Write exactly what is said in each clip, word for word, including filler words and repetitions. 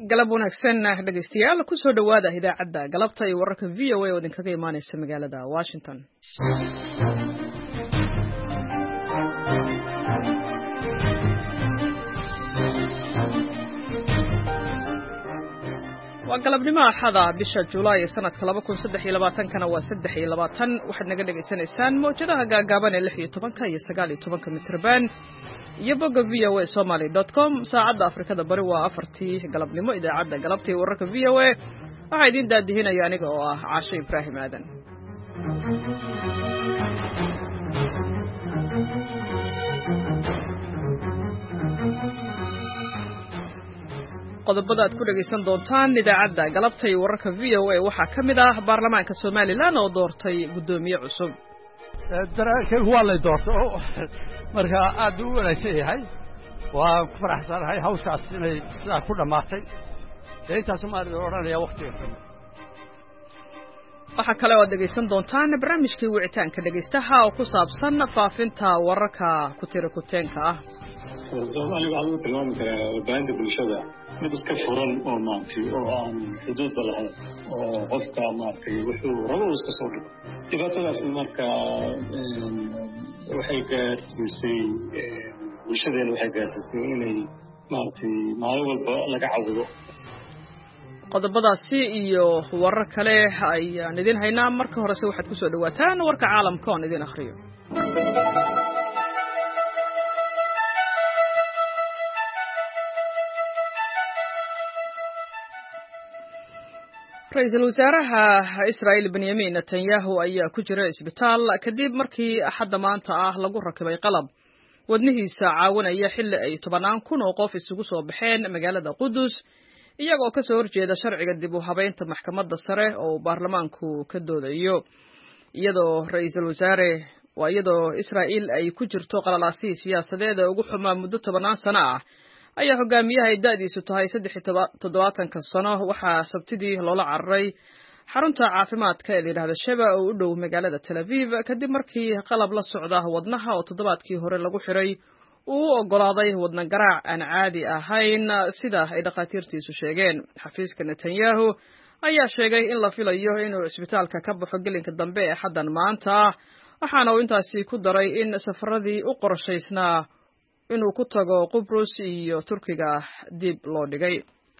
galab wanaagsan dhegeystayaal ku soo dhawaada idaacadda galabta iyo wararka V O A oo idinkaga imaanaysa magaalada Washington. waa galabnimo axada bisha July sanadka laba kun saddex iyo labaatan kana waa saddex iyo labaatan waxaad naga dhageysanaysaan mowjadaha gaagaaban ee lix iyo toban iyo sagaal iyo toban mitirban iyo bogga v o a somali dot com saacadda Afrikada bari waa afartii galabnimo idaacadda galabta ee wararka V O A waxaa idin daadihinaya aniga oo ah Caasho Ibraahim Aadan. qodobada aad ku dhageysan doontaan idaacadda galabta iyo wararka V O A waxaa ka mid ah baarlamaanka Soomaaliland oo doortay gudoomiye cusub. daraakiil waa la doortay marka aad u wanaagsan yahay waa ku faraxsanahay hawshaas inay sidaa ku dhamaatay intaas ma oranaya waqtiga. waxaa kale oo dhageysan doontaan barnaamijkii wicitaanka dhageystaha oo ku saabsan faafinta wararka ku tira kuteenka ah. Soomaaliga waxaa lagu tilmaami karaa warbaahinta bulshada mid iska furan oo maantay oo aan xuduud lahayn oo qofka maartay wuxuu rabo iska soo dhigo dhibaatadaas marka waxay gaarsiisay bulshadeena waxay gaarsiisay inay maartay maalin walba laga cawdo. qodobadaasi iyo warar kale ayaan idin haynaa marka horese waxaad ku soo dhawaataan warka caalamka oo idin akhriyo. Ra'iisul wasaaraha Israa'iil Benjamin Netanyahu ayaa ku jira isbitaal kadib markii axadda maanta ah lagu rakibay qalab wadnihiisa caawinaya xilli ay tobanaan kun oo qof isugu soo baxeen magaalada Qudus iyagoo ka soo horjeeda sharciga dib u habeynta maxkamadda sare oo baarlamaanku ka doodayo iyadoo ra'iisul wasaare waa iyadoo Israa'iil ay ku jirto qalalaasii siyaasadeed ugu xumaa muddo tobanaan sano ah ayaa hogaamiyaha da'diisu tahay saddex iyo toddobaatan sano waxaa sabtidii loola cararay xarunta caafimaadka ee la yiraahdo Sheba oo u dhow magaalada Tel Aviv kadib markii qalab la socda wadnaha oo toddobaadkii hore lagu xiray uu ogolaaday wadna garaac aan caadi ahayn sida ay dhaqaatiirtiisu sheegeen. xafiiska Netanyahu ayaa sheegay in la filayo inuu isbitaalka ka baxo gelinka dambe ee xaddan maanta waxaana uu intaasi ku daray in safaradii u qorshaysnaa inuu ku tago Qubrus iyo Turkiga dib loo dhigay.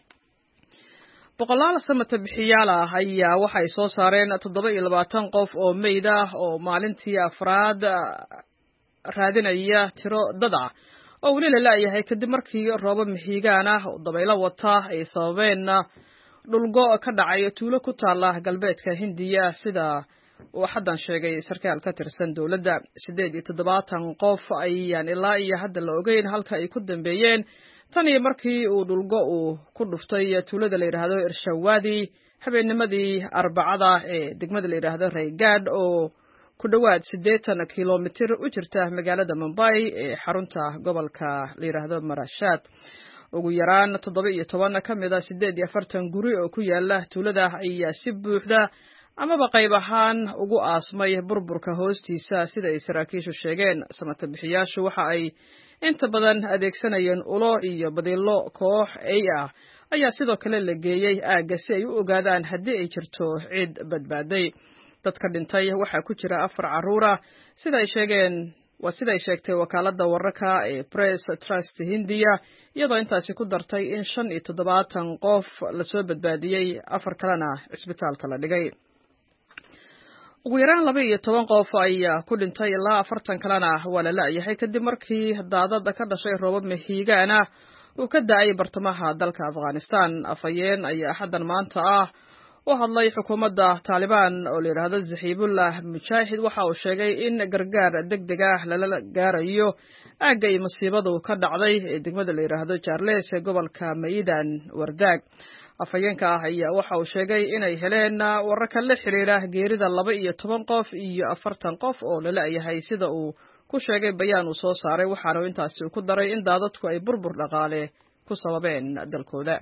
boqolaal samata bixiyaal ah ayaa waxay soo saareen toddoba iyo labaatan qof oo meyd ah oo maalintii afraad raadinaya tiro dad ah oo weli la laayahay kadib markii roobab mihigaan ah oo dabaylo wata ay sababeen dhulgo ka dhacay tuulo ku taala galbeedka Hindiya sida oo xaddan sheegay sarkaal ka tirsan dawladda. siddeed iyo toddobaatan qof ayaan ilaa iyo hadda la ogeyn halka ay ku dambeeyeen tan iyo markii uu dhulgo uu ku dhuftay tuulada la yiraahdo Irshawaadi habeennimadii Arbacada ee degmada la yiraahdo Raygad oo ku dhawaad siddeetan kiiloomitir u jirta magaalada Mumbai ee xarunta gobolka la yiraahdo Marashat. ugu yaraan toddoba iyo toban ka mid ah siddeed iyo afartan guri oo ku yaala tuulada ayaa si buuxda amaba qayb ahaan ugu aasmay burburka hoostiisa sida ay saraakiishu sheegeen. samata bixiyaashu waxa ay inta badan adeegsanayeen ulo iyo badilo koox ay ah ayaa sidoo kale la geeyay aagga si ay u ogaadaan haddii ay jirto cid badbaaday. dadka dhintay waxaa ku jira afar carruur ah sida ay sheegeen waa sida ay sheegtay wakaaladda wararka ee Press Trust Hindiya iyadoo intaasi ku dartay in shan iyo toddobaatan qof la soo badbaadiyey afar kalena isbitaalka la dhigay. ugu yaraan laba iyo toban qof ayaa ku dhintay ilaa afartan kalena waa la laayahay kadib markii daadad ka dhashay roobab mihigaan ah uu ka da'ay bartamaha dalka Afghanistan. afayeen ayaa axaddan maanta ah u hadlay xukuumadda Taliban oo la yiraahdo Zahiibullah Mujaahid waxa uu sheegay in gargaar degdeg ah lala gaarayo aagga ay masiibadu ka dhacday ee degmada la yiraahdo Charles ee gobolka Maydan Wardaag. afayeenka ah ayaa waxa uu sheegay inay heleen wararka la xiriira geerida laba iyo toban qof iyo afartan qof oo la laayahay sida uu ku sheegay bayaan uu soo saaray waxaana intaasi ku daray in daadadku ay burbur dhaqaale ku sababeen dalkooda.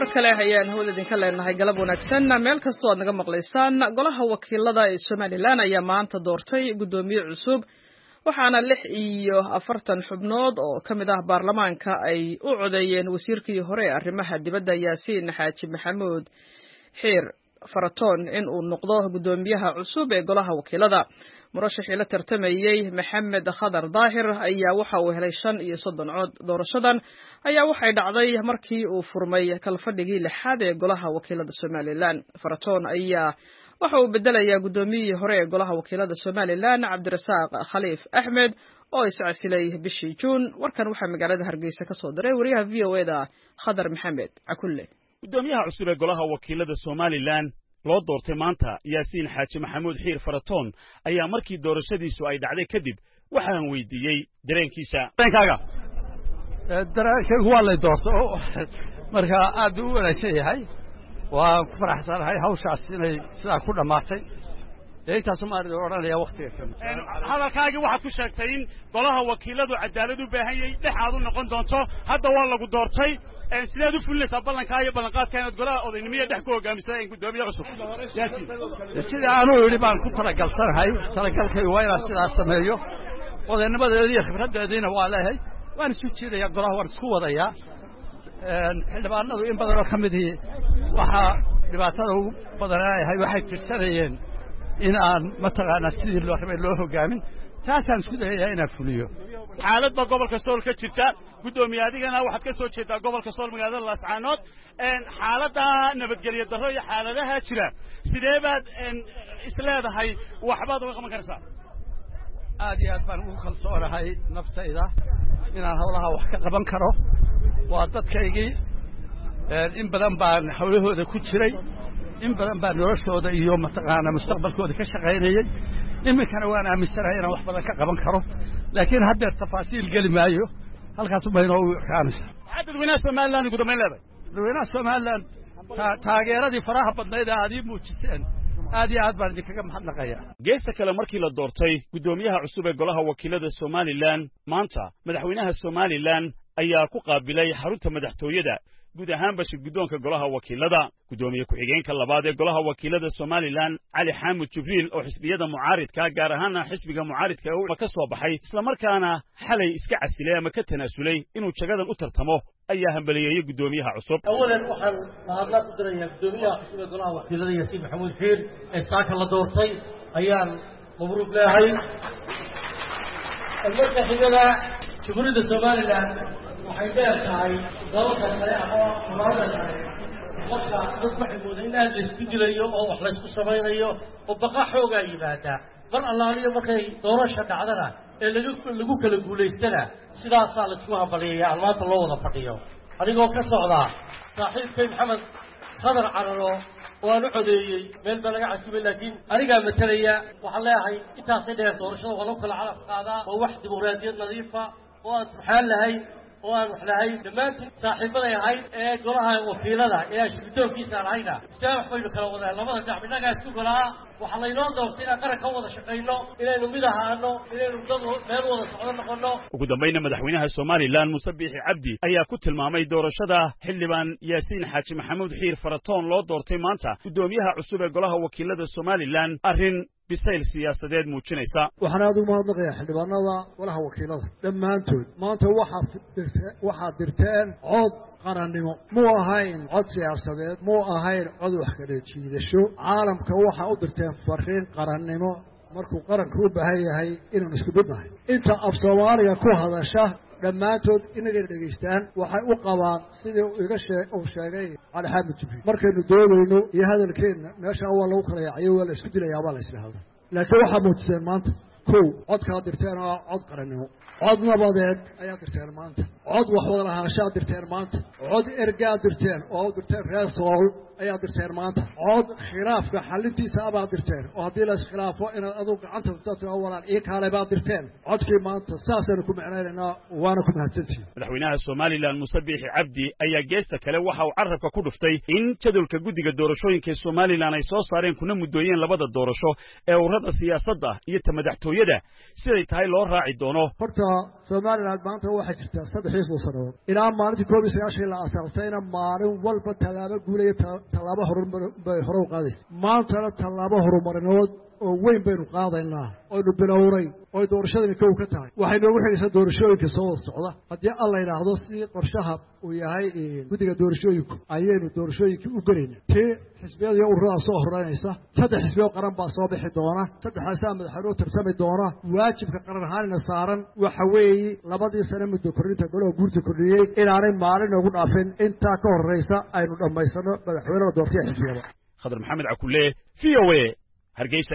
kale ayaan hawada idinka leenahay galab wanaagsan meel kastoo aad naga maqlaysaan golaha wakiilada ee Somaliland ayaa maanta doortay gudoomiye cusub waxaana lix iyo afartan xubnood oo kamid ah baarlamaanka ay u codeeyeen wasiirkii hore ee arrimaha dibadda Yaasiin Xaaji Maxamuud Xiir Faratoon in uu noqdo gudoomiyaha cusub ee golaha wakiilada murashaxii la tartamayay Maxamed Khadar Daahir ayaa waxa uu helay shan iyo soddon cod doorashadan ayaa waxay dhacday markii uu furmay kalfadhigii lixaad ee golaha wakiilada Somaliland Faratoon ayaa waxa uu bedelayaa gudoomiyihii hore ee golaha wakiilada Somaliland Cabdirasaaq Khaliif Axmed oo iscasilay bishii Juun warkan waxa magaalada Hargeysa ka soo diray wariyaha V O A da Khadar Maxamed Akulle gudoomiyaha cusub ee golaha wakiilada Somaliland loo doortay maanta Yaasiin Xaaji Maxamuud Xiir Faratoon ayaa markii doorashadiisu ay dhacday kadib waxaan weydiiyey dareenkiisa dareenkaaga dareenkaygu waa la doortay marka aad u wanaagsan yahay waan ku faraxsanahay hawshaas inay sidaa ku dhamaatay intaas ma arday oranaya waqtiga kan hadalkaagii waxaad ku sheegtay in golaha wakiiladu cadaalad u baahan yahay dhexaad u noqon doonto hadda waa lagu doortay sideed u fulinaysaa ballankaa iyo ballanqaadka inaad golaha odaynimada dhex ku hogaamisaa gudoomiye cusub sida aanu yidhi baan ku talagalsanahay talagalkaygu waa inaan sidaas sameeyo odaynimadeeda iyo khibraddeediina waa leeyahay waan isu jiidayaa golaha waan isku wadayaa xildhibaanadu in badanoo ka midii waxaa dhibaatada ugu badanayahay waxay tirsanayeen in aan mataqaanaa sidii loo rabay loo hogaamin taasaan isku dayayaa inaan fuliyo xaaladda gobolka sool ka jirta gudoomiye adigana waxaad ka soo jeedaa gobolka sool magaalada Laascaanood xaaladda nabadgelyo darro iyo xaaladaha jira sidee baad isleedahay waxbaad uga qaban kartaa aad iyo aad baan ugu kalsoonahay naftayda inaan hawlaha wax ka qaban karo waa dadkaygii in badan baan hawlahooda ku jiray in badan baan noloshooda iyo mataqaanaa mustaqbalkooda ka shaqaynayay iminkana waan aaminsanahay inaan wax badan ka qaban karo laakiin haddeer tafaasiil geli maayo halkaas uma inoo kaanaysa dadweynaha Somaliland ugu dambeyn leedahay dadweynaha Somaliland taageeradii faraha badnayd ee aad ii muujiseen aad iyo aad baan idinkaga mahadnaqayaa geesta kale markii la doortay gudoomiyaha cusub ee golaha wakiilada Somaliland maanta madaxweynaha Somaliland ayaa ku qaabilay xarunta madaxtooyada guud ahaanba shirgudoonka golaha wakiilada gudoomiye ku-xigeenka labaad ee golaha wakiilada Somaliland Cali Xaamud Jibriil oo xisbiyada mucaaridka gaar ahaan xisbiga mucaaridka uu ka soo baxay isla markaana xalay iska casilay ama ka tanaasulay inuu jagadan u tartamo ayaa hambaliyeeyay gudoomiyaha cusub awalan waxaan mahadnaq u dirayaa gudoomiyaha cusub ee golaha wakiilada Yaasiin Maxamuud Xiir ee saaka la doortay ayaan mabruuq leeyahay marka xigada Jamhuuriyadda Somaliland waxay leedahay dalka kale ama ummadda kale marka dad waxay moodeen in aad isku dilayo oo wax la isku samaynayo oo baqa xooga yimaada mar allaaliyo markay doorasho dhacdana ee lagu lagu kala guuleystana sidaas la isku hambaliyay maanta loo wada fadhiyo adigoo ka socda saaxiibkay Maxamed Khadar Cararo oo aan u codeeyay meel baa laga casbay laakiin aniga matalaya waxaan leeyahay intaas dheer doorashada waa lagu kala calaf qaadaa oo wax dimuqraadiyad nadiif ah oo aan subxaan lahayn oo aan wax lahayn dhammaantiin saaxiibaday ahayd ee golaha wakiilada ee shirkidoonkiisa ahayna isla wax baynu kala wadaan labada dhinac inaga isku golaa waxa laynoo doortay inaan qaran ka wada shaqeyno inaynu mid ahaano inaynu dad meel wada socdo noqono ugu dambeynna madaxweynaha Somaliland Muuse Biixi Cabdi ayaa ku tilmaamay doorashada xildhibaan Yaasiin Xaaji Maxamuud Xiir Faratoon loo doortay maanta gudoomiyaha cusub ee golaha wakiilada Somaliland arrin bisayl siyaasadeed muujinaysa waxaan aad u mahadnaqayaa xildhibaanada golaha wakiilada dhammaantood maanta waxaad dirteen waxaad dirteen cod qarannimo muu ahayn cod siyaasadeed muu ahayn cod wax kala jiidasho caalamka waxaa u dirteen fariin qarannimo markuu qaranku u baahan yahay inaan isku midnahay inta af Soomaaliga ku hadasha dhammaantood inagay dhegaystaan waxay u qabaan sidii iga uu sheegay Cali Xaamud Jibriil markaynu doodayno iyo hadalkeena meesha waa lagu kala yaacay waa la isku dilayaa baa la isleeyahay laakiin waxa muujiseen maanta kow codka dirteen oo cod qarannimo cod nabadeed ayaa dirteen maanta cod wax wada lahaanshaha dirteen maanta cod ergaa dirteen oo dirteen reer Sool ayaa dirteen maanta cod khilaafka xalintiisa abaa dirteen oo haddii la iskhilaafo inaad adigu gacanta dadka walaan iyo kale baa dirteen codkii maanta saasaynu ku macnaynaa waana ku mahadsantihiin madaxweynaha Somaliland Muuse Biixi Cabdi ayaa geesta kale waxa uu carrabka ku dhuftay in jadwalka guddiga doorashooyinka Somaliland ay soo saareen kuna mudooyeen labada doorasho ee ururada siyaasadda iyo ta madaxtooyada siday tahay loo raaci doono horta Somaliland maanta waxay jirtaa saddex intaasoo sanadood ilaa maalintii koob iyo sagaashan la asaasayna maalin walba tallaabo guulaya tallaabo horumar bay hore u qaadaysa maantana tallaabo horumarineed oo weyn baynu qaadaynaa oynu bilownay oo doorashadani kow ka tahay waxay noogu xigaysaa doorashooyinka soo wada socda haddii alla yidhaahdo sidii qorshaha uu yahay guddiga doorashooyinku ayaynu doorashooyinkii u gelaynaa tii xisbiyada iyo ururada soo horeynaysa saddex xisbiyo qaran baa soo bixi doona saddexdaasaa madaxweynuhu tartami doona waajibka qaran ahaanina saaran waxa weeye labadii sane muddo kordhinta golaha guurta kordhiyey inaanay maalin noogu dhaafin intaa ka horraysa aynu dhammaysano madaxweynada doortaya xisbiyada khadar maxamed cakulle v o a hargeysa.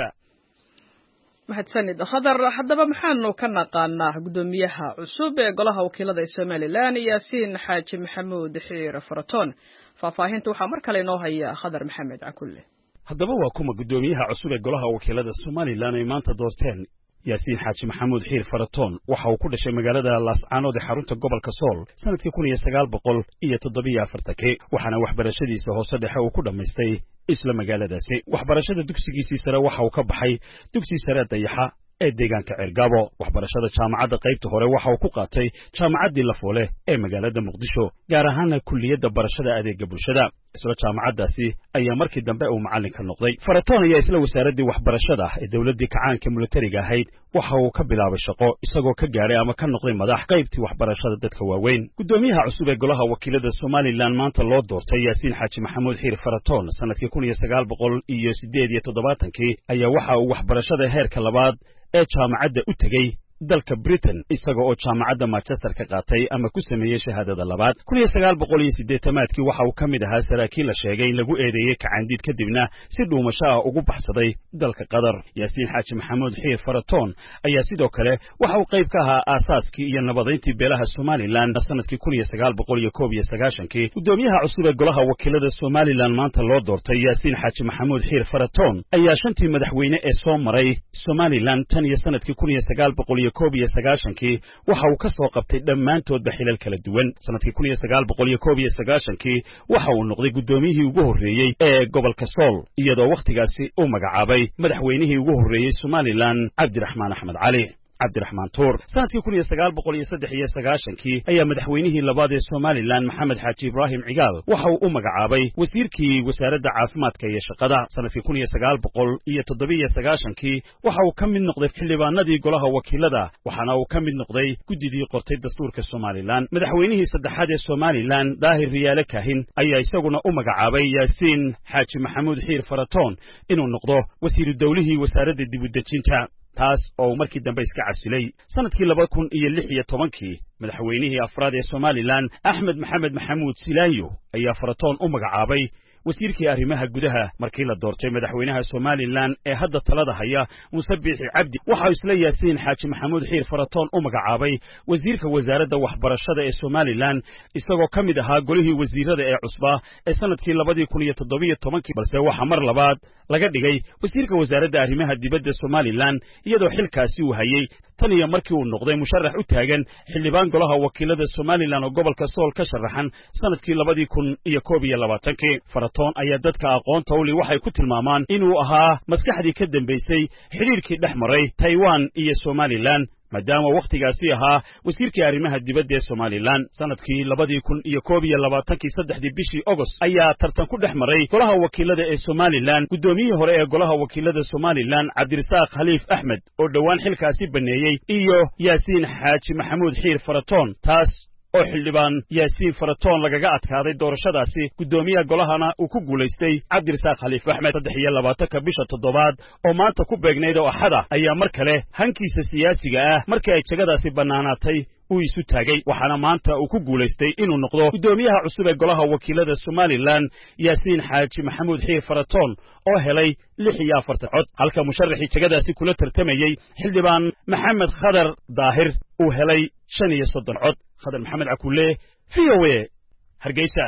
mahadsanid khadar. haddaba maxaanu ka naqaanaa guddoomiyaha cusub ee golaha wakiilada ee somalilan yaasiin xaaji maxamuud xiir faratoon faahfaahinta waxaa mar kale inoo haya khadar maxamed cakulle. haddaba waa kuma guddoomiyaha cusub ee golaha wakiilada somalilan ay maanta doorteen yaasiin xaaji maxamuud xiir faratoon waxa uu ku dhashay magaalada laascaanood ee xarunta gobolka sool sanadkii kun iyo sagaal boqol iyo toddobiyo afartankii waxaana waxbarashadiisa hoose dhexe uu ku dhammaystay isla magaaladaasi waxbarashada dugsigiisii sare waxa uu ka baxay dugsi sare dayaxa ee deegaanka ceergaabo waxbarashada jaamacadda qaybta hore waxa uu ku qaatay jaamacaddii lafoole ee magaalada muqdisho gaar ahaana kulliyadda barashada adeega bulshada isla jaamacaddaasi ayaa markii dambe uu macallinka noqday faratoon ayaa isla wasaaraddii waxbarashada ee dowladdii kacaanka militariga ahayd waxa uu ka bilaabay shaqo isagoo ka gaadhay ama ka noqday madax qaybtii waxbarashada dadka waaweyn guddoomiyaha cusub ee golaha wakiilada somalilan maanta loo doortay yaasiin xaaji maxamuud xiir faratoon sanadkii kun iyo sagaal boqol iyo siddeed iyo toddobaatankii ayaa waxa uu waxbarashada heerka labaad ee jaamacadda u tegey dalka Britain isaga oo jaamacadda Manchester ka qaatay ama ku sameeyay shahaadada labaad kun iyo sagaal boqol iyo siddeetamaadkii waxa uu ka mid ahaa saraakiil la sheegay in lagu eedeeyay kacaandiid kadibna si dhuumasho ah ugu baxsaday dalka Qatar yaasiin xaaji maxamuud xiir faratoon ayaa sidoo kale waxa uu qayb ka ahaa aasaaskii iyo nabadeyntii beelaha Somaliland sanadkii kun iyo sagaal boqol iyo koob iyo sagaashankii guddoomiyaha cusub ee golaha wakiilada Somaliland maanta loo doortay yaasiin xaaji maxamuud xiir faratoon ayaa shantii madaxweyne ee soo maray Somaliland tan iyo sanadkii kun iyo sagaal boqol iyo koob iyo sagaashankii waxa uu ka soo qabtay dhammaantoodba xilal kala duwan sanadkii kun iyo sagaal boqol iyo koob iyo sagaashankii waxa uu noqday guddoomiyihii ugu horreeyey ee gobolka Sool iyadoo wakhtigaasi uu magacaabay madaxweynihii ugu horreeyey Somaliland Cabdiraxmaan Axmed Cali cabdiraxmaan tuur sanadkii kun iyo sagaal boqol iyo saddex iyo sagaashankii ayaa madaxweynihii labaad ee Somaliland Maxamed Xaaji Ibraahim Cigaal waxa uu u magacaabay wasiirkii wasaaradda caafimaadka iyo shaqada sanadkii kun iyo sagaal boqol iyo toddobiyo sagaashankii waxa uu ka mid noqday xildhibaanadii golaha wakiilada waxaana uu ka mid noqday guddidii qortay dastuurka Somaliland madaxweynihii saddexaad ee Somaliland Daahir Riyaale Kaahin ayaa isaguna u magacaabay yaasiin xaaji maxamuud xiir faratoon inuu noqdo wasiiru dawlihii wasaaradda dib u dejinta taas oo markii dambe iska casilay sanadkii laba kun iyo lix iyo tobankii madaxweynihii afraad ee Somaliland Axmed Maxamed Maxamuud Silaayo ayaa faratoon u magacaabay wasiirkii arrimaha gudaha markii la doortay madaxweynaha Somaliland ee hadda talada haya Muuse Biixi Cabdi waxa isla yaasiin xaaji maxamuud xiir faratoon u magacaabay wasiirka wasaaradda waxbarashada ee Somaliland isagoo ka mid ahaa golihii wasiirada ee cusba ee sanadkii laba kun iyo toddobiyo tobankii balse waxa mar labaad laga dhigay wasiirka wasaaradda arrimaha dibadda Somaliland iyadoo xilkaasi uu hayay tan iyo markii uu noqday musharax u taagan xildhibaan golaha wakiilada Somaliland oo gobolka Sool ka sharaxan sanadkii laba kun iyo koob iyo labaatankii faratoon ayaa dadka aqoonta u leh waxay ku tilmaamaan inuu ahaa maskaxdii ka dambeysay xiriirkii dhex maray Taiwan iyo Somaliland maadaama waqtigaasi ahaa wasiirkii arrimaha dibadda ee Somaliland sanadkii laba kun iyo koob iyo labaatankii saddexdii bishii August ayaa tartan ku dhex maray golaha wakiilada ee Somaliland guddoomiyihii hore ee golaha wakiilada Somaliland Cabdirasaaq Khaliif Axmed oo dhawaan xilkaasi baneeyay iyo yaasiin xaaji maxamuud xiir faratoon taas oo xildhibaan yaasiin faratoon lagaga adkaaday doorashadaasi guddoomiyaha golahana uu ku guulaystay Cabdirasaaq Khaliif Axmed saddex iyo labaatanka bisha toddobaad oo maanta ku beegnayd oo axada ayaa mar kale hankiisa siyaasiga ah markii ay jagadaasi bannaanaatay uu isu taagay waxaana maanta uu ku guulaystay inuu noqdo guddoomiyaha cusub ee golaha wakiilada Somaliland yaasiin xaaji maxamuud xiir faratoon oo helay lix iyo afartan cod halka musharaxii jagadaasi kula tartamayay xildhibaan Maxamed Khadar Daahir uu helay shan iyo soddon cod khadar maxamed cakulle v o a hargeysa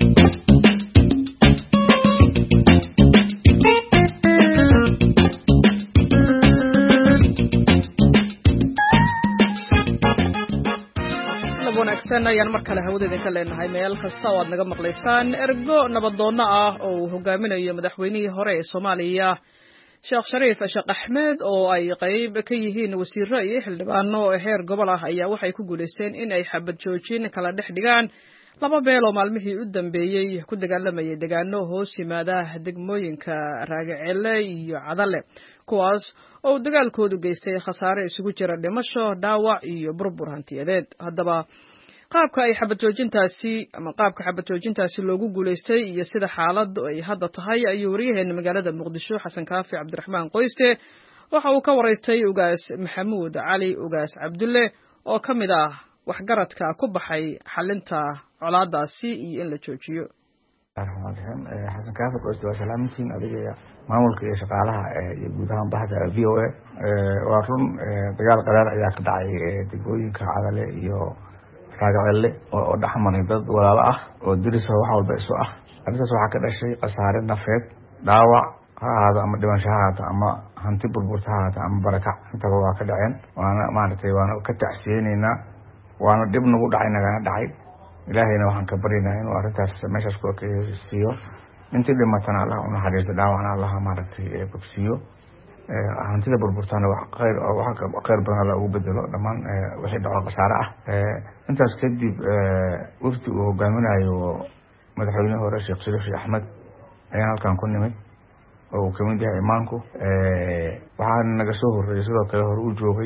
wanaagsan ayaan mar kale hawadeeda ka leenahay meel kasta oo aad naga maqlaysaan ergo nabadoonna ah oo uu hogaaminayo madaxweynihii hore ee Soomaaliya sheekh shariif sheekh axmed oo ay qayb ka yihiin wasiiro iyo xildhibaano heer gobol ah ayaa waxay ku guuleysteen in ay xabad joojin kala dhex dhigaan laba beel oo maalmihii u dambeeyey ku dagaalamayay deegaano hoos yimaada degmooyinka Raagacele iyo Cadale kuwaas oo dagaalkoodu geystay khasaare isugu jira dhimasho dhaawac iyo burbur hantiyadeed haddaba qaabka ay xabad joojintaasi ama qaabka xabad joojintaasi loogu guuleystay iyo sida xaaladdu ay hadda tahay ayuu wariyaheena magaalada Muqdisho Xasan Kaafi Cabdiraxmaan Qoyste waxa uu ka wareystay ugaas Maxamuud Cali ugaas Cabdulle oo ka mid ah waxgaradka ku baxay xalinta colaadaasi iyo in la joojiyo Xasan Kaafi Qoyste waa salaamintiin adiga maamulka iyo shaqaalaha iyo guud ahaan bahda V O A waa run dagaal qaraar ayaa ka dhacay degmooyinka Cadale iyo Raagacele oo dhaxmaray dad walaalo ah oo diris wax walba isu ah arrintaas waxa ka dhashay qasaare nafeed dhaawac ha ahaado ama dhimasho ha ahaato ama hanti burburta ha ahaato ama barakac intaba waa ka dhaceen waana maaragtay waana ka tacsiyeynayna waana dib nagu dhacay nagana dhacay ilaahayna waxaan ka baryaynaa inuu arrintaas meeshaas ku siiyo intii dhimatana Allah u naxariisto dhaawacna Allah maaragtay bogsiyo hantida burburtana wax khayr wax khayr badan la ugu bedelo dhamaan wixii dhaco qasaare ah intaas kadib wafdi uu hogaaminayo madaxweynaha hore Sheekh Shariif Axmed ayaan halkan ku nimid oo ka mid yahay imaanku waxaan naga soo horeeyay sidoo kale hore u joogay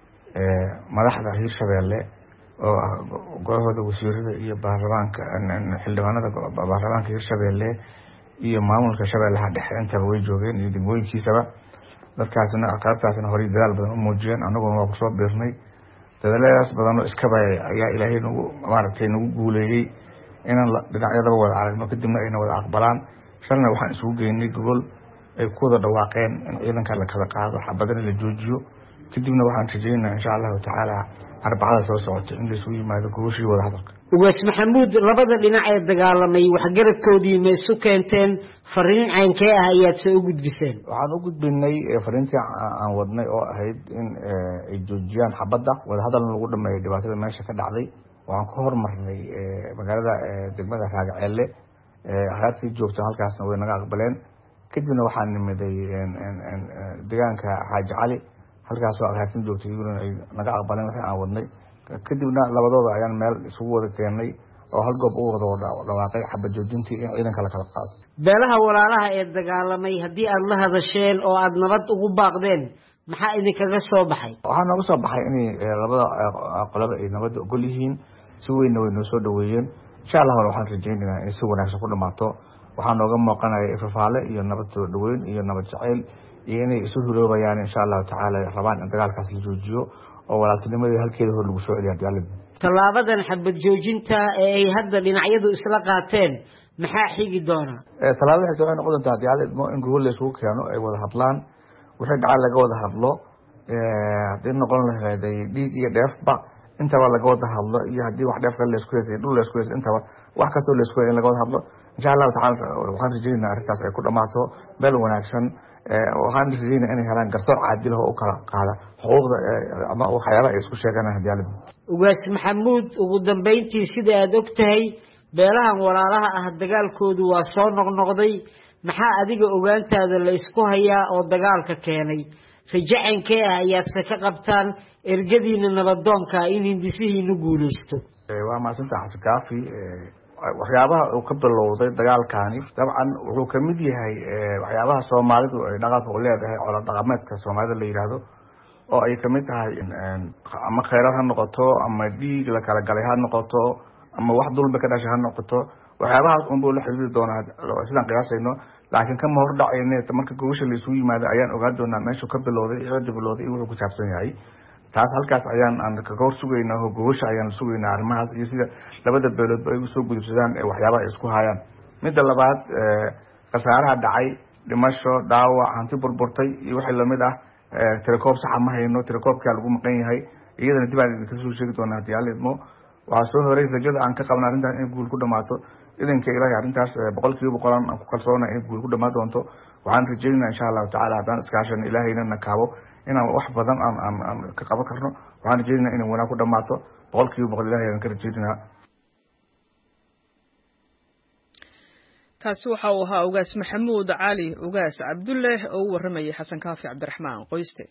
madaxda Hirshabeelle oo golahooda wasiirada iyo baarlamaanka xildhibaanada baarlamaanka Hirshabeelle iyo maamulka Shabeellaha Dhexe intaba way joogeen iyo degmooyinkiisaba dadkaasna aqaabtaasna hore dadaal badan u muujiyeen anaguna waa ku soo biirnay dadaaladaas badan oo iska bay ayaa Ilaahay nagu maaragtay nagu guuleeyay inaan dhinacyada wada aragno kadibna ayna wada aqbalaan shalna waxaan isugu geynay gobol ay ku wada dhawaaqeen in ciidanka la kala qaado xabadana la joojiyo kadibna waxaan rajaynayaa insha Allah taala arbacada soo socota in la isugu yimaado gobashii wada hadalka ugaas Maxamuud labada dhinac ee dagaalamay wax garadkoodii ma isu keenteen fariin caankee ah ayaad soo gudbiseen waxaan u gudbinay fariintii aan wadnay oo ahayd in ay joojiyaan xabadda wada hadal lagu dhameeyo dhibaatada meesha ka dhacday waxaan ku hormarnay magaalada degmada Raagacele ahaartii joogta halkaasna way naga aqbaleen kadibna waxaan nimiday deegaanka Xaaji Cali halkaas oo ahaartii joogtay ay naga aqbaleen wixii aan wadnay kadibna labadooda ayaan meel isugu wada keenay oo hal goob u wada dhawaaqay xabad joojintii in ciidanka la kala qaado beelaha walaalaha ee dagaalamay haddii aad la hadasheen oo aad nabad ugu baaqdeen maxaa idinkaga soo baxay waxaa nooga soo baxay in labada qolaba ay nabad ogol yihiin si weyn way noo soo dhaweeyeen insha Allah waxaan rajaynaynaa in si wanaagsan ku dhamaato waxaa nooga muuqanaya ifafaale iyo nabad soo dhaweyn iyo nabad jacayl iyo inay isu huloobayaan insha Allah taala rabaan in dagaalkaas la joojiyo oo walaaltinimada halkeeda hor lagu soo celiyo diyaalad talaabadan xabad joojinta ee ay hadda dhinacyadu isla qaateen maxaa xigi doona ee talaabada waxay soo noqon doontaa diyaalad mo in gobol la isugu keeno ay wada hadlaan wixii dhacal laga wada hadlo ee hadii noqon lahayd dhiig iyo dheefba intaba laga wada hadlo iyo hadii wax dheef kale la isku yeesay dhul la isku yeesay intaba wax kasto la isku yeesay laga wada hadlo insha Allah taala waxaan rajaynaynaa arrintaas ay ku dhamaato meel wanaagsan waxaan rajaynaynaa inay helaan garsoor caadil ah oo kala qaada xuquuqda ama waxyaalaha ay isku sheeganayaan diyaalad ugaas Maxamuud ugu dambeyntii sida aad ogtahay beelahan walaalaha ah dagaalkoodu waa soo noqnoqday maxaa adiga ogaantaada la isku hayaa oo dagaalka keenay rajacankee ah ayaad ka qabtaan ergadiina nabadoonka in hindisihiinu guuleysto waa maasanta Xasan Kaafi waxyaabaha uu ka bilowday dagaalkaani dabcan wuxuu ka mid yahay waxyaabaha Soomaalidu ay dhaqanka u leedahay colaad dhaqameedka Soomaalida la yiraahdo oo ay ka mid tahay ama khayraad ha noqoto ama dhiig la kala galay ha noqoto ama wax dulba ka dhashay ha noqoto waxyaabahaas un buu la xiriiri doonaa sidaan qiyaasayno laakiin kama hor dhacaynay marka gobasha la isugu yimaado ayaan ogaan doonaa meesha ka bilowday iyo bilowday iyo wuxuu ku saabsan yahay taas halkaas ayaan aan ka hor sugaynaa oo gobasha ayaan sugaynaa arrimahaas iyo sida labada beelood ay soo gudubsadaan ee waxyaabaha isku hayaan midda labaad qasaaraha dhacay dhimasho dhaawac hanti burburtay iyo wixii lamid ah tirakoob sax ma hayno tirakoobka lagu maqan yahay iyadana dib aan ka soo sheegi doonaa diyaalidmo waxa soo horay rajada aan ka qabnaa arrintan in guul ku dhamaato idanka Ilaahay arrintaas boqolkiiba boqol aan ku kalsoonahay in guul ku dhamaan doonto waxaan rajaynayaa insha Allah taala haddaan iskaashan Ilaahayna na kaabo inaan wax badan aan aan ka qaban karno waxaan rajaynayaa in wanaag ku dhamaato boqolkiiba boqol Ilaahay aan ka rajaynayaa kaasi waxa uu ahaa ugaas maxamuud cali ugaas cabdulle oo u waramayay xasan kaafi cabdiraxmaan qoyste.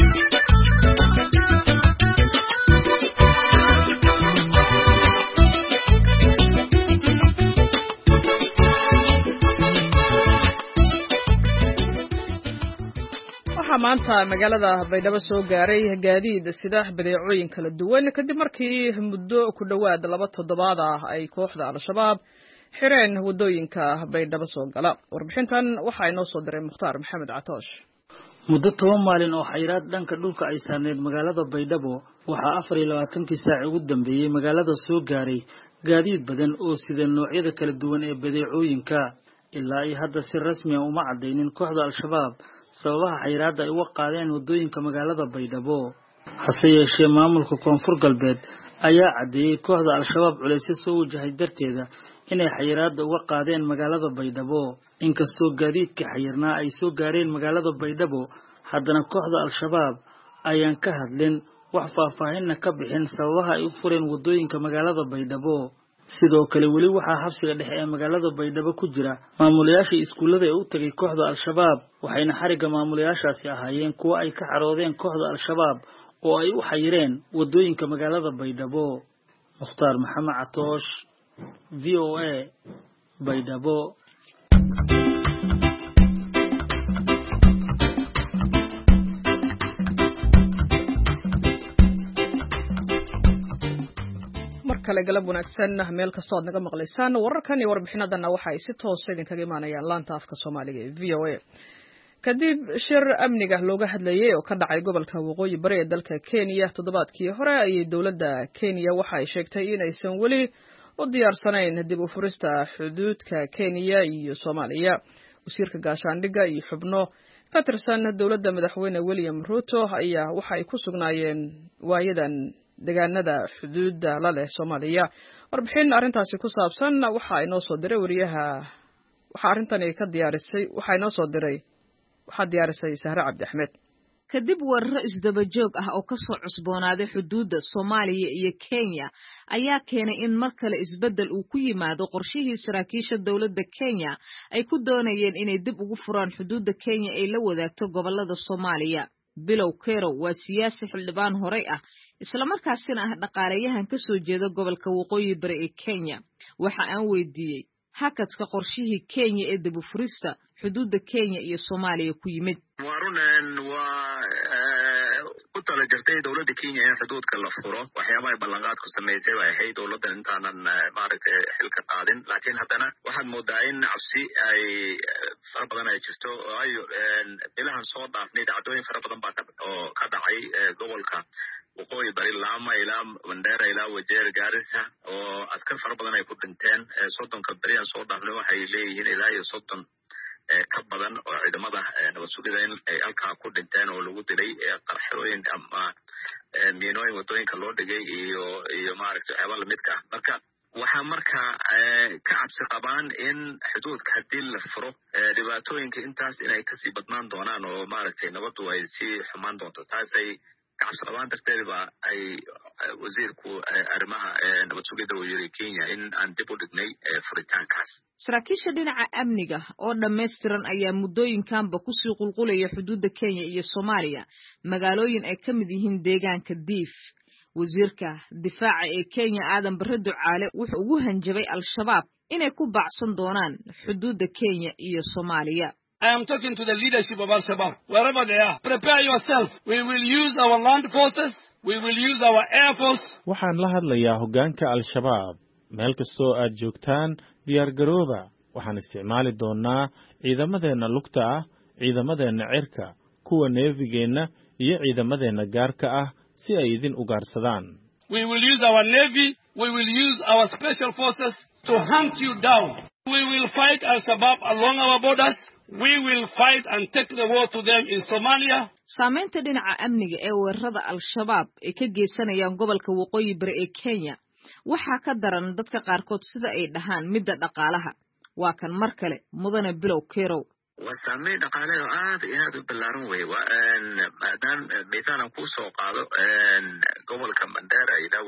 maanta magaalada Baydhabo soo gaaray gaadiid sida badeecooyin kala duwan kadib markii muddo ku dhawaad laba toddobaad ah ay kooxda al-shabaab xireen wadooyinka Baydhabo soo gala. Warbixintan waxa inoo soo diray Mukhtaar Maxamed Catoosh. muddo toban maalin oo xayiraad dhanka dhulka ay saarneed magaalada Baydhabo waxa afar iyo labaatan saac ugu dambeeyay magaalada soo gaaray gaadiid badan oo sida noocyada kala duwan ee badeecooyinka ilaa ay hadda si rasmi ah uma cadeynin kooxda al-shabaab sababaha xayiraadda ay uga qaadeen wadooyinka magaalada Baydhabo. hase yeeshee maamulka koonfur galbeed ayaa cadeeyay kooxda al-shabaab culeysyo soo wajahay darteeda inay xayiraadda uga qaadeen magaalada Baydhabo. inkastoo gaadiidka xayirnaa ay soo gaareen magaalada Baydhabo haddana kooxda al-shabaab ayaan ka hadlin wax faahfaahinna ka bixin sababaha ay u fureen wadooyinka magaalada Baydhabo. sidoo kale weli waxaa xabsiga dhexe ee magaalada Baydhabo ku jira maamulayaasha iskuulada ee u tagay kooxda al-shabaab waxayna xariga maamulayaashaasi ahaayeen kuwa ay ka xaroodeen kooxda al-shabaab oo ay u xayireen wadooyinka magaalada Baydhabo. Mukhtaar Maxamed Catoosh, V O A, Baydhabo. kale galab wanaagsan meel kasta oo aad naga maqlaysaan wararkan iyo warbixinadana waxa ay si toos ah idinkaga imaanayaan laanta afka Soomaaliga ee V O A. kadib shir amniga looga hadlayay oo ka dhacay gobolka waqooyi bari ee dalka Kenya toddobaadkii hore ayay dawladda Kenya waxa ay sheegtay in aysan weli u diyaarsanayn dib u furista xuduudka Kenya iyo Soomaaliya. wasiirka gaashaandhigga iyo xubno ka tirsan dawladda madaxweyne William Ruto ayaa waxa ay ku sugnaayeen waayadan deegaanada xuduudda la leh Soomaaliya. warbixin arintaasi ku saabsan waxa ay noo soo diray wariyaha waxa arintani ka diyaarisay waxa ay noo soo diray waxa diyaarisay Sahra Cabdi Axmed. kadib weeraro isdaba joog ah oo ka soo cusboonaaday xuduudda Soomaaliya iyo Kenya ayaa keenay in mar kale isbedel uu ku yimaado qorshihii saraakiisha dawladda Kenya ay ku doonayeen inay dib ugu furaan xuduudda Kenya ay la wadaagto gobolada Soomaaliya. Bilow Kerow waa siyaasi xildhibaan horey ah isla markaasina ah dhaqaalayahan ka soo jeeda gobolka waqooyi bari ee Kenya. waxa aan weydiiyay hakadka qorshihii Kenya ee dib u furista xuduudda Kenya iyo Soomaaliya ku yimid. waarunan waa ku tala jirtay dawladda Kenya ee xuduudka la furo waxyaabaha ay ballanqaad ku sameysay way ahayd dawladda intaanan maaragtay xilka qaadin laakiin haddana waxaad moodaa in cabsi ay fara badan ay jirto ay ilahan soo dhaafnay dhacdooyin fara badan baa oo ka dhacay gobolka waqooyi bari Lamu ilaa Mandera ilaa Wajir Garissa oo askar fara badan ay ku dhinteen soddonka bariyan soo dhaafnay waxay leeyihiin ilaa iyo soddon ka badan oo ciidamada nabad sugidda in ay halkaa ku dhinteen oo lagu dilay qarxooyin ama miinooyin wadooyinka loo dhigay iyo iyo maaragtay waxyaaba lamidka ah. marka waxaa markaa ka cabsi qabaan in xuduudka haddii la furo dhibaatooyinka intaas inay kasii badnaan doonaan oo maaragtay nabaddu ay sii xumaan doonto. taasay kacabsi qabaan darteed ba ay wasiirku arrimaha nabad sugidda uu yiri Kenya in aan dib u dhignay furitaankaas. saraakiisha dhinaca amniga oo dhammaystiran ayaa muddooyinkanba kusii qulqulaya xuduudda Kenya iyo Soomaaliya magaalooyin ay ka mid yihiin deegaanka Diif. wasiirka difaaca ee Kenya Aadan Barre Ducaale wuxuu ugu hanjabay al-shabaab inay ku baacsan doonaan xuduudda Kenya iyo Soomaaliya. I am talking to the leadership of Al-Shabaab, wherever they are. Prepare yourself. We will use our land forces. We will use our air force. waxaan la hadlayaa hoggaanka al-shabaab meel kastoo aad joogtaan diyaar garooba. waxaan isticmaali doonaa ciidamadeenna lugta ah, ciidamadeenna cirka, kuwa neefigeenna iyo ciidamadeenna gaarka ah si ay idin u gaarsadaan. We will use our navy. We will use our special forces to hunt you down. We will fight Al-Shabaab along our borders. We will fight and take the war to them in Somalia. saamaynta dhinaca amniga ee weerarada al-shabaab ee ka geysanayaan gobolka waqooyi bari ee Kenya waxaa ka daran dadka qaarkood sida ay dhahaan midda dhaqaalaha. waa kan mar kale mudane Bilow Kerow. وسامي دقالة عاد هذا باللارون وي وأن مادام مثلا كوسو قالوا أن قبل كم دارة إلى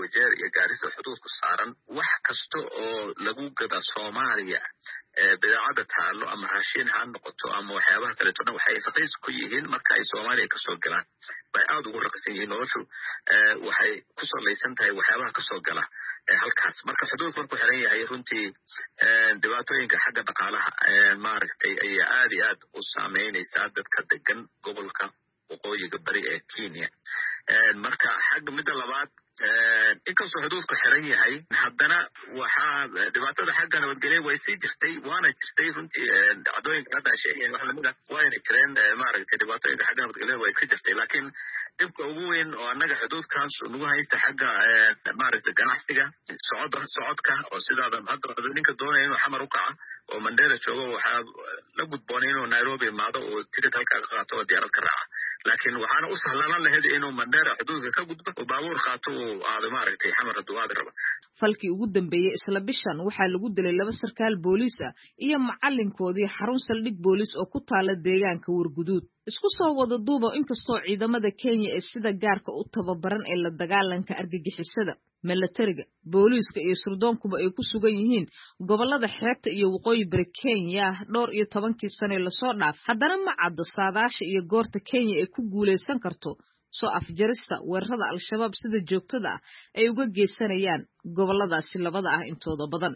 wajeer iyo gaarisa xuduudku saaran wax kasta oo lagu gada soomaaliya bidaacada taalo ama raashin ha noqoto ama waxyaabaha kaleeto dhan waxay raqiis ku yihiin marka ay soomaaliya kasoo galaan bay aad ugu raqiisan yihiin noloshu waxay ku salaysan tahay waxyaabaha kasoo gala halkaas marka xuduudku markuu xiran yahay runtii dhibaatooyinka xagga dhaqaalaha maaragtay ayaa aad iyo aad u saameynaysaa dadka degan gobolka waqooyiga bari ee Kenya marka xagga midda labaad inkastoo xuduudku xiran yahay haddana waxaa dhibaatada xagga nabadgelya way sii jirtay waana jirtay runtii dhacdooyinka hadda sheegeen wax lamid ah wayna jireen maaragtay dhibaatooyinka xagga nabadgelya way ka jirtay laakiin dhibka ugu weyn oo annaga xuduudkaas nagu haysta xagga maaragtay ganacsiga socodda socodka oo sidaadan hadda ninka doonaya inuu xamar u kaca oo Mandera joogo waxaa la gudboonay inuu Nairobi imaado oo ticket halkaa ka qaato oo diyaarad ka raaca laakiin waxaana u sahlanaan lahayd inuu Mandera xuduudka ka gudbo oo baabuur qaato aad maaragtay xamar duwaad raba falkii ugu dambeeyay isla bishan waxaa lagu dilay laba sarkaal booliis ah iyo macalinkoodii xarun saldhig booliis oo ku taala deegaanka Warguduud isku soo wada duuba inkastoo ciidamada Kenya ee sida gaarka u tababaran ee la dagaalanka argagixisada militariga booliiska iyo surdoonkuba ay ku sugan yihiin gobolada xeebta iyo waqooyi bari Kenya dhowr iyo tobankii sano la soo dhaaf haddana ma caddo saadaasha iyo goorta Kenya ay ku guuleysan karto soo afjarista weerarada al-shabaab sida joogtada ah ay uga geysanayaan goboladaasi labada ah intooda badan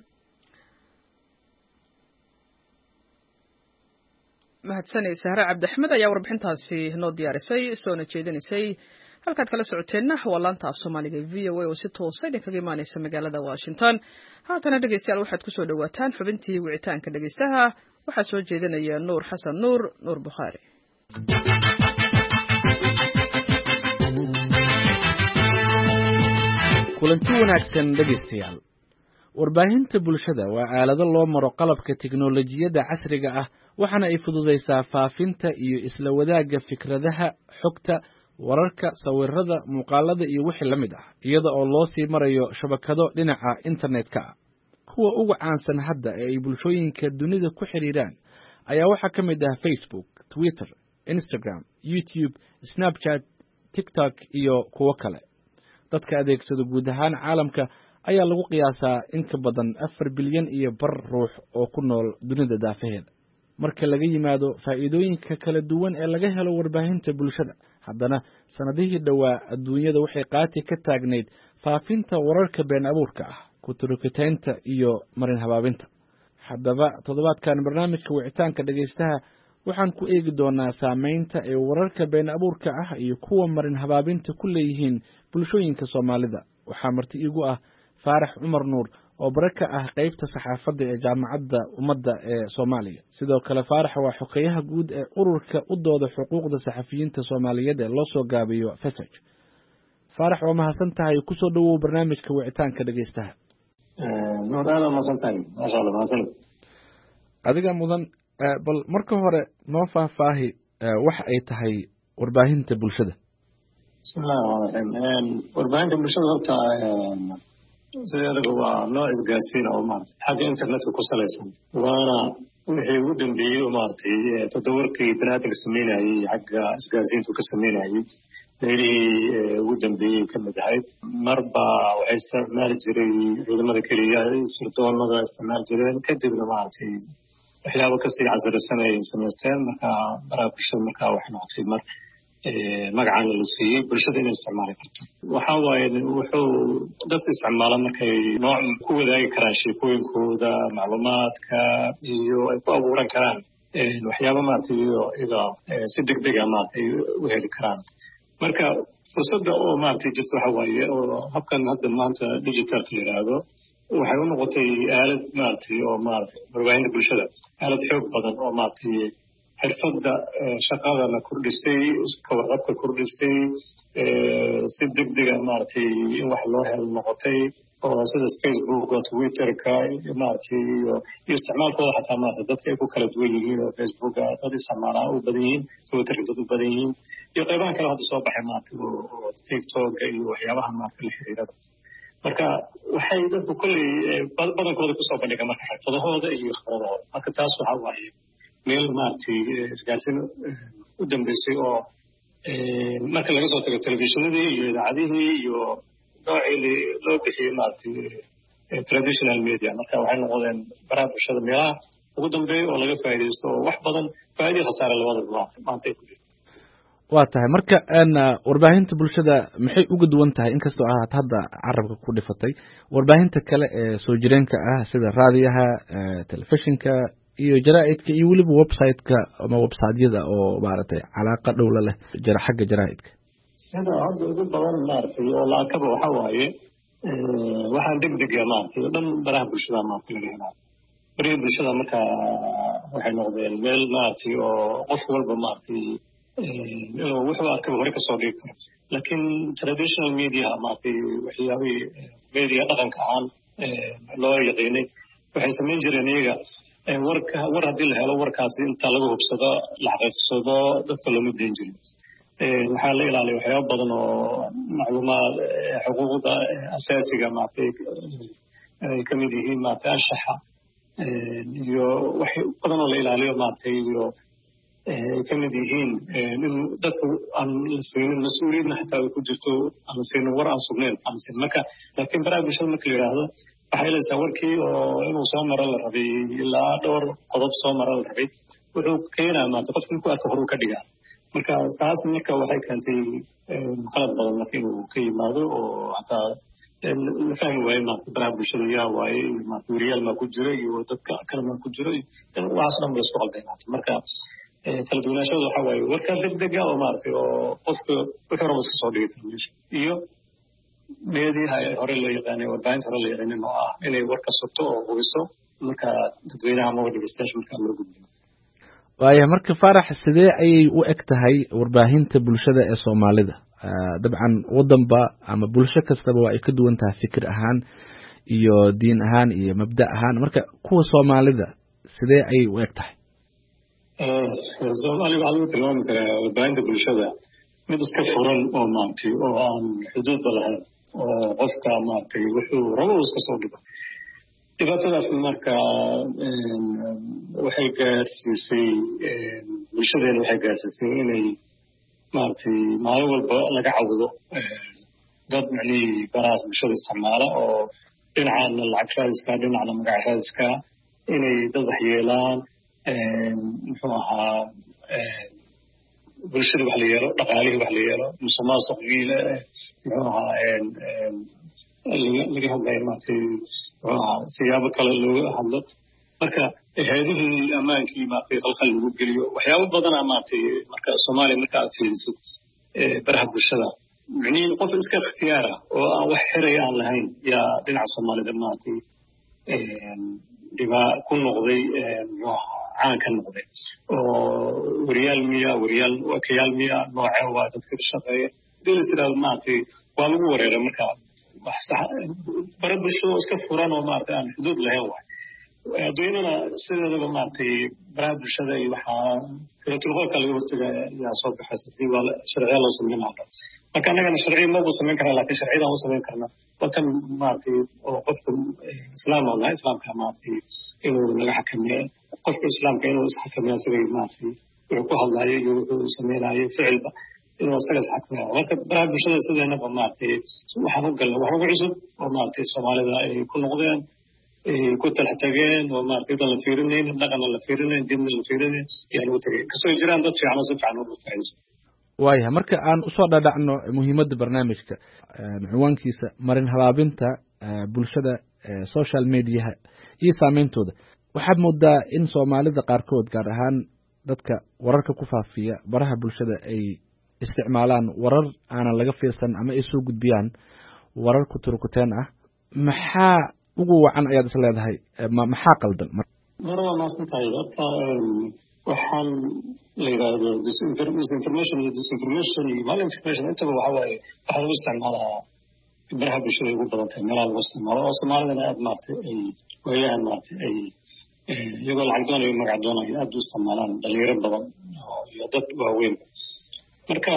mahadsanay Sahra Cabdi Axmed ayaa warbixintaasi noo diyaarisay soo jeedinaysay halkaad kala socoteenna waa laanta af Soomaaliga V O A oo si toos ah idinkaga imaanaysa magaalada Washington haatana dhageystayaal waxaad ku soo dhawaataan xubintii wicitaanka dhageystaha waxaa soo jeedinaya Nuur Xasan Nuur Nuur Bukhari kulanti wanaagsan dhageystayaal warbaahinta bulshada waa aalado loo maro qalabka tiknoolajiyadda casriga ah waxaana ay fududeysaa faafinta iyo isla wadaagga fikradaha xogta wararka sawirada muuqaalada iyo wixii la mid ah iyada oo loo sii marayo shabakado dhinaca internetka ah kuwa ugu caansan hadda ee ay bulshooyinka dunida ku xiriiraan ayaa waxaa ka mid ah Facebook, Twitter, Instagram, YouTube, Snapchat, TikTok iyo kuwo kale dadka adeegsada guud ahaan caalamka ayaa lagu qiyaasaa in ka badan afar bilyan iyo bar ruux oo ku nool dunida daafaheeda marka laga yimaado faa'iidooyinka kala duwan ee laga helo warbaahinta bulshada haddana sanadihii dhowaa adduunyada waxay qaati ka taagnayd faafinta wararka been abuurka ah kuturukitaynta iyo marin habaabinta haddaba toddobaadkan barnaamijka wicitaanka dhageystaha waxaan ku eegi doonaa saameynta ee wararka been abuurka ah iyo kuwa marin habaabinta ku leeyihiin bulshooyinka Soomaalida waxaa marti iigu ah Faarax Cumar Nuur oo baraka ah qaybta saxaafadda ee jaamacadda ummadda ee Soomaaliya sidoo kale Faarax waa xogeyaha guud ee ururka u dooda xuquuqda saxafiyiinta Soomaaliyeed ee loo soo gaabiyo Fesaj Faarax waa mahadsan tahay ku soo dhawow barnaamijka wicitaanka dhageystaha Nuur aad mahadsan tahay masha Allah mahadsan adiga mudan bal marka hore noo faahfaahi wax ay tahay warbaahinta bulshada bismillaahir rahmaanir rahiim warbaahinta bulshada horta sidoo waa nooc isgaarsiin oo maartay xagga internetka ku salaysan waana wixii ugu dambeeyay oo maartay toddobarkii banaadamka sameynayay xagga isgaarsiintu ka sameynayay meelihii ugu dambeeyay ka mid ahayd marba waxay isticmaali jiray ciidamada keliya sirdoonada isticmaali jireen kadibna maartay waxyaabo kasii casrisan ay samaysteen marka baraabisha marka wax noqotay mar magacan la siiyay bulshada inay isticmaali karto waxa waaye wuxuu dadka isticmaala markay nooc ku wadaagi karaan sheekooyinkooda macluumaadka iyo ay ku abuuran karaan waxyaabo maartay iyo ida si degdeg ah maartay u heli karaan marka fursadda oo maartay jirta waxa waaye oo habkan hadda maanta digitalka yiraahdo waxay u noqotay aalad maartay oo maartay warbaahinta bulshada aalad xoog badan oo maartay xirfadda shaqada la kordhisay iska warqabka kordhisay si degdeg ah maartay in wax loo helo noqotay oo sida Facebook iyo Twitter-ka maartay iyo isticmaalkooda xataa maartay dadka ay ku kala duwan yihiin oo Facebook dad isticmaala u badan yihiin Twitter dad u badan yihiin iyo qaybaha kale hadda soo baxay maartay oo TikTok iyo waxyaabaha maartay la xiriira marka waxay dadku kulli badankooda ku soo bandhigaan marka xirfadahooda iyo khibradahooda marka taas waxa waaye meel maartay isgaarsiin u dambeysay oo marka laga soo tago telefishinadii iyo idaacadihii iyo noocii loo bixiyey maaragtay traditional media marka waxay noqdeen baraha bulshada meelaha ugu dambeeya oo laga faa'iidaysto oo wax badan faa'iido khasaare labadaba maanta ay ku jirto waa tahay marka warbaahinta bulshada maxay uga duwan tahay inkastoo aad hadda carabka ku dhifatay warbaahinta kale ee soo jireenka ah sida raadiyaha telefishinka iyo jaraa'idka iyo weliba website-ka ama website-yada oo maaragtay calaaqa dhowla leh jara xagga jaraa'idka sida hadda ugu badan maaragtay oo laakaba waxa waaye waxaan degdega maaragtay oo dhan baraha bulshada maaragtay laga helaa baraha bulshada marka waxay noqdeen meel maaragtay oo qof walba maaragtay inuu wuxuu arkaba hore kasoo dhigi karo laakiin traditional media maaragtay waxyaabihii media dhaqanka ahaan loo yaqiinay waxay samayn jireen iyaga warka war haddii la helo warkaasi inta laga hubsado la xaqiiqsado dadka looma dayn jirin waxaa la ilaaliya waxyaaba badan oo macluumaad xuquuqda asaasiga maaragtay ay ka mid yihiin maaragtay anshaxa iyo wax badan oo la ilaaliyo maaragtay iyo ay ka mid yihiin in dadka aan la siinin mas-uuliyadna xataa ay ku jirto aan la siinin war aan sugnayn aan la siinin marka laakiin baraha bulshada marka la yidhaahdo waxay leedahay warkii oo inuu soo maro la rabay ilaa dhowr qodob soo maro la rabay wuxuu keenaa maaragtay qofka markuu arka horuu ka dhigaa marka taas marka waxay keentay qalad badan marka inuu ka yimaado oo hataa la fahmi waaye maaragtay baraha bulshada yaa waaye maaragtay weriyaal maa ku jira iyo dadka kale maa ku jiro waxaas dhan ba la isku qalday maaragtay marka kala duwanaashada waxa waaye warka degdega oo maaragtay oo qofka wuxuu rabo iska soo dhigi karo meesha iyo meediyaha hore loo yaqaanay warbaahinta hore loo yaqaanin oo ah inay warka sugto oo hubiso marka dadweynaha ama dhegeystayaasha markaa loo gudbiyo waaya marka Faarax sidee ayay u eg tahay warbaahinta bulshada ee Soomaalida dabcan wadanba ama bulsho kastaba waa ay ka duwan tahay fikir ahaan iyo diin ahaan iyo mabda ahaan marka kuwa Soomaalida sidee ayay u eg tahay Soomaaliya waxaa lagu tilmaami karaa warbaahinta bulshada mid iska furan oo maaragtay oo aan xuduudba lahayn oo qofka maaragtay wuxuu rabo iska soo dhigo dhibaatadaas marka waxay gaarsiisay bulshadeena waxay gaarsiisay inay maaragtay maalin walba laga cawdo dad macnihii barahaas bulshada isticmaala oo dhinacana lacag raadiska dhinacna magac raadiska inay dad waxyeelaan muxuu ahaa bulshada wax la yeelo dhaqaalihii wax la yeelo musuqmaasuqii muxuu ahaa laga hadlayo maaragtay muxuu ahaa siyaabo kale looga hadlo marka hay-adihii ammaankii maaragtay khalkhal lagu geliyo waxyaabo badanaa maaragtay marka soomaaliya marka aad fiirisid baraha bulshada micnihin qof iska ikhtiyaar ah oo aan wax xiraya aan lahayn yaa dhinaca soomaalida maaragtay dhibaa ku noqday muxuu ahaa caan ka noqday oo weriyaal miya weriyaal wakayaal miya nooce waa dadka ka shaqeeya hadii la tiraahdo maaragtay waa lagu wareeray marka wax sax bara bulshada iska furan oo maaragtay aan xuduud lahayn waay adduunyadana sideedaba maaragtay baraha bulshada iyo waxaa telefoonka laga hortaga yaa soo baxaysa hadii waa sharciya loo sameyn lahaa marka annagana sharciya maba samayn karnaa laakiin sharciyadaan u samayn karnaa wakan maaragtay oo qofka islaam oo nahay islaamka maaragtay inuu naga xakameeyo qofka islaamka inuu isxakameeyo isagay maaragtay wuxuu ku hadlaayo iyo wuxuu samaynayo ficilba inuu isaga isxakameeyo marka baraha bulshada sideenaba maaragtay waxaan u galnay wax ugu cusub oo maaragtay soomaalida ay ku noqdeen ay ku talax tageen oo maaragtay dan la fiirinayn dhaqanna la fiirinayn diinna la fiirinayn ayaa lagu tagay kasoo jiraan dad fiican oo si fiican uga faa'iidaysta waayahay marka aan usoo dhadhacno muhiimadda barnaamijka ciwaankiisa marin habaabinta bulshada social mediaha iyo saameyntooda waxaad moodaa in soomaalida qaarkood gaar ahaan dadka wararka ku faafiya baraha bulshada ay isticmaalaan warar aanan laga fiirsan ama ay soo gudbiyaan warar kuturkuteen ah maxaa ugu wacan ayaad is leedahay maxaa qaldan mar waa maasan tahay horta waxaan la yidhaahdo disinformation iyo disinformation iyo malinformation intaba waxa waaye waxaa lagu isticmaalaa baraha bulshada ugu badan tahay meelaha lagu isticmaalo oo soomaalidana aad maaragtay ay waayahan maaragtay ay iyagoo lacag doonayo magac doonayo aad u isticmaalaan dhalinyaro badan iyo dad waaweyn marka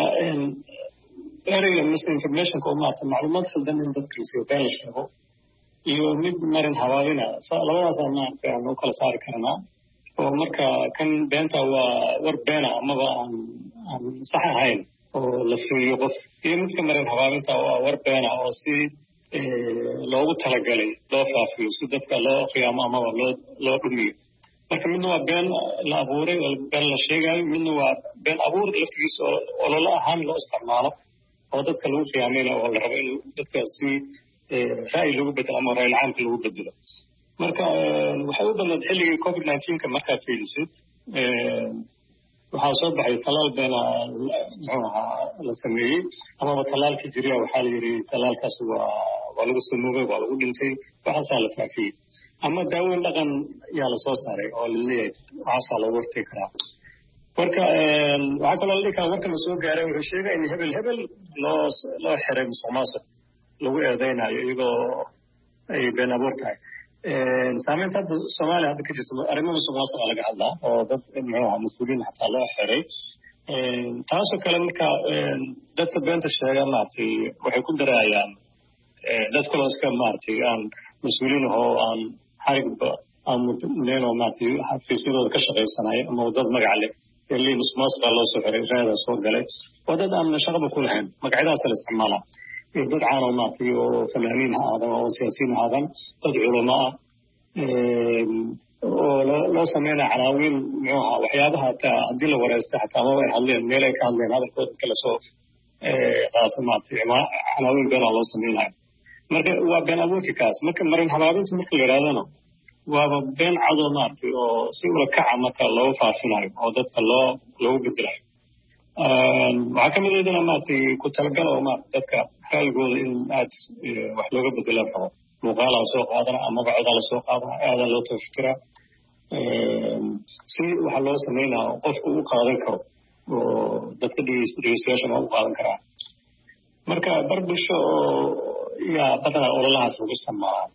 ereyga misinformationka oo maaragtay macluumaad khaldan in dadka lasiyo been la sheego iyo mid marin habaabina labadaasaan maaragtay aan u kala saari karnaa oo marka kan beenta waa war beena amaba aan aan sax ahayn oo la siiyo qof iyo midka marin habaabinta oo war beena oo si loogu talagalay loo faafiyo si dadka loo qiyaamo amaba loo loo dhumiyo marka midna waa been la abuuray oo been la sheegayo midna waa been abuur laftigiisa oo ololo ahaan loo isticmaalo oo dadka lagu qiyaameyna oo la rabo in dadka si ra'yi lagu bedelo ama ra'yi caamka lagu bedelo marka waxay u badnayd xilligii covid nineteenka markaad fiirisid waxaa soo baxay talaal beena muxuu ahaa la sameeyey amaba talaalkii jiriya waxaa la yidhi talaalkaas waa waa lagu samoobay waa lagu dhintay waxaasaa la faafiyey ama daaweyn dhaqan yaa lasoo saaray oo laleeyahay waxaasaa loogu hortegi karaa marka waxaa kaloo la dhihi karaa warka la soo gaaray wuxuu sheegay in hebel hebel loo loo xiray musuq maasuq lagu eedeynayo iyagoo ay been abuur tahay saamaynta hadda soomaaliya hadda ka jirto arrimo musuq maasuq laga hadlaa oo dad muxuu ahaa mas-uuliyiin xataa loo xiray taasoo kale marka dadka beenta sheega maaragtay waxay ku daraayaan dad kaloo iska maaragtay aan mas-uuliyiin ahoo aan xarigba aan mudnayn oo maaragtay xafiisyadooda ka shaqaysanayo ama dad magac leh eli musuq maasuqa loo soo xiray raada soo galay waa dad aan shaqaba ku lahayn magacyadaas la isticmaalaa dad caan oo maaragtay oo fanaaniin ha aadan oo siyaasiyiin ha aadan dad culamo ah oo loo sameynaya canaawiin muxuu ahaa waxyaabaha hataa haddii la wareystay xataa amaba ay hadleen meel ay ka hadleen hadalkooda kala soo qaato maaragtay canaawiin beenaa loo sameynayo marka waa been abuurki kaas marka marin habaabinta marka la yidhahdana waaba been cadoo maaragtay oo si ula kaca marka loogu faafinayo oo dadka loo loogu bedelayo waxaa ka mid aydana maaragtay ku talagal oo maarata dadka ra'yigooda in aad wax looga bedela rabo muuqaalaa lasoo qaadana ama magacodaa lasoo qaadana aadaa loo tafikiraa si waxa loo sameynaa qofku u qaadan karo oo dadka dhegeystayaashana u qaadan karaa marka bar bulsho oo yaa badanaa ololahaas lagu isticmaalaa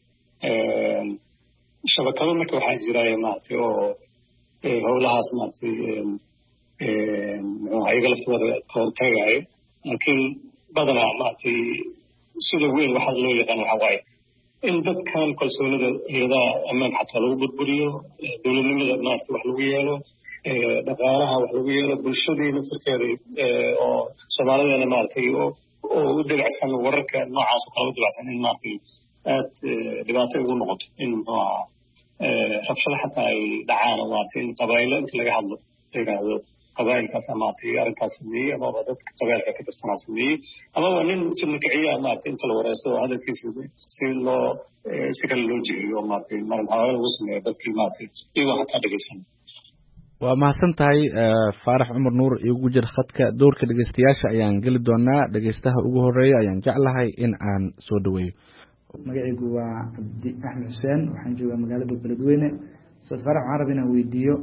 shabakado marka waxaa jiraayo maaragtay oo howlahaas maaragtay muxuu ayaga laftooda kahortagaayo laakiin badanaa maaragtay sida weyn waxaa loo yaqaan waxaa waaye in dadkan kalsoonida iyadaha ammaan xataa lagu burburiyo dowladnimada maaragtay wax lagu yeelo dhaqaalaha wax lagu yeelo bulshadii naftirkeeda oo soomaalideena maaragtay oo u dabacsan wararka noocaas oo kale u dabacsan in maaragtay aad dhibaato ugu noqoto in muxuu ahaa rabshado xataa ay dhacaan oo maaragtay in qabaa'ilo inta laga hadlo la yidhaahdo qabaa'ilkaas maaragtay arrintaas sameeyey amaba dadka qabaa'ilka ka tirsanaa sameeyey amaba nin jirnakiciya maaragtay inta la wareysto oo hadalkiisa si loo si kale loo jeediyo oo maaragtay marin habaabin lagu sameeyo dadkii maaragtay iyagoo xataa dhegeysan waa mahadsan tahay faarax cumar nuur igu jir khadka doorka dhegeystayaasha ayaan geli doonaa dhegeystaha ugu horeeya ayaan jeclahay in aan soo dhaweeyo magacaygu waa cabdi axmed xuseen waxaan joogaa magaalada beledweyne ustaad faarax waxaan raba inaan weydiiyo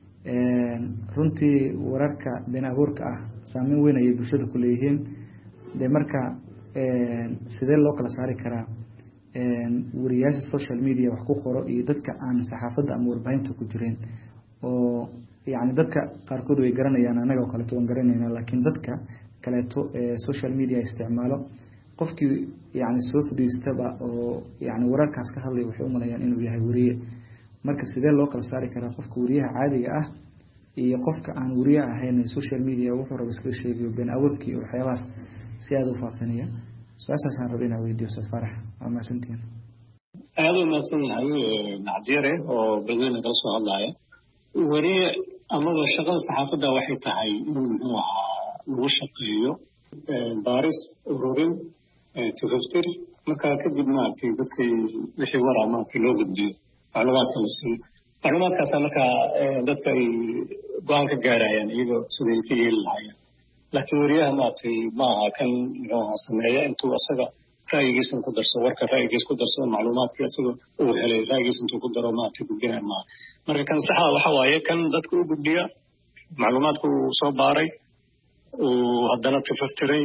runtii wararka been abuurka ah saameyn weyn ayay bulshada ku leeyihiin de marka sidee loo kala saari karaa wariyaasha social media wax ku qoro iyo dadka aan saxaafadda ama warbaahinta ku jireen oo yani dadka qaarkood way garanayaan annaga oo kaleeto waan garanayna laakiin dadka kaleeto ee social media isticmaalo qofkii yani soo fadhiistaba oo yani wararkaas ka hadlaya waxay u malayaan inuu yahay wariye marka sidee loo kala saari karaa qofka wariyaha caadiga ah iyo qofka aan wariye ahayn social media wuxuu raba iskaga sheegayo been abuurkii iyo waxyaabahaas si aada u faafinaya su-aashaasaan raba inaan weydiiyo ustaad faarax waa mahadsantihiin aada u mahadsan yahay nacdiyare oo beledweyne kala soo hadlaya wariye amaba shaqada saxaafadda waxay tahay in muxuu ahaa lagu shaqeeyo baaris ururin tafaftir markaa kadib maaragtay dadkii wixii waraa maaragtay loo gudbiyo macluumaadka la siiyo macluumaadkaasa markaa dadka ay go-aan ka gaarayaan iyagoo siday ka yeeli lahaayeen laakiin wariyaha maaragtay maaha kan muxuu ahaa sameeya intuu asaga ra'yigiisan ku darso warka ra'yigiis ku darso macluumaadkii asaga uu helay ra'yigiis intuu ku daro maaragtay gudbinaya maaha marka kan saxa waxa waaye kan dadka u gudbiya macluumaadka uu soo baaray uu haddana tafaftiray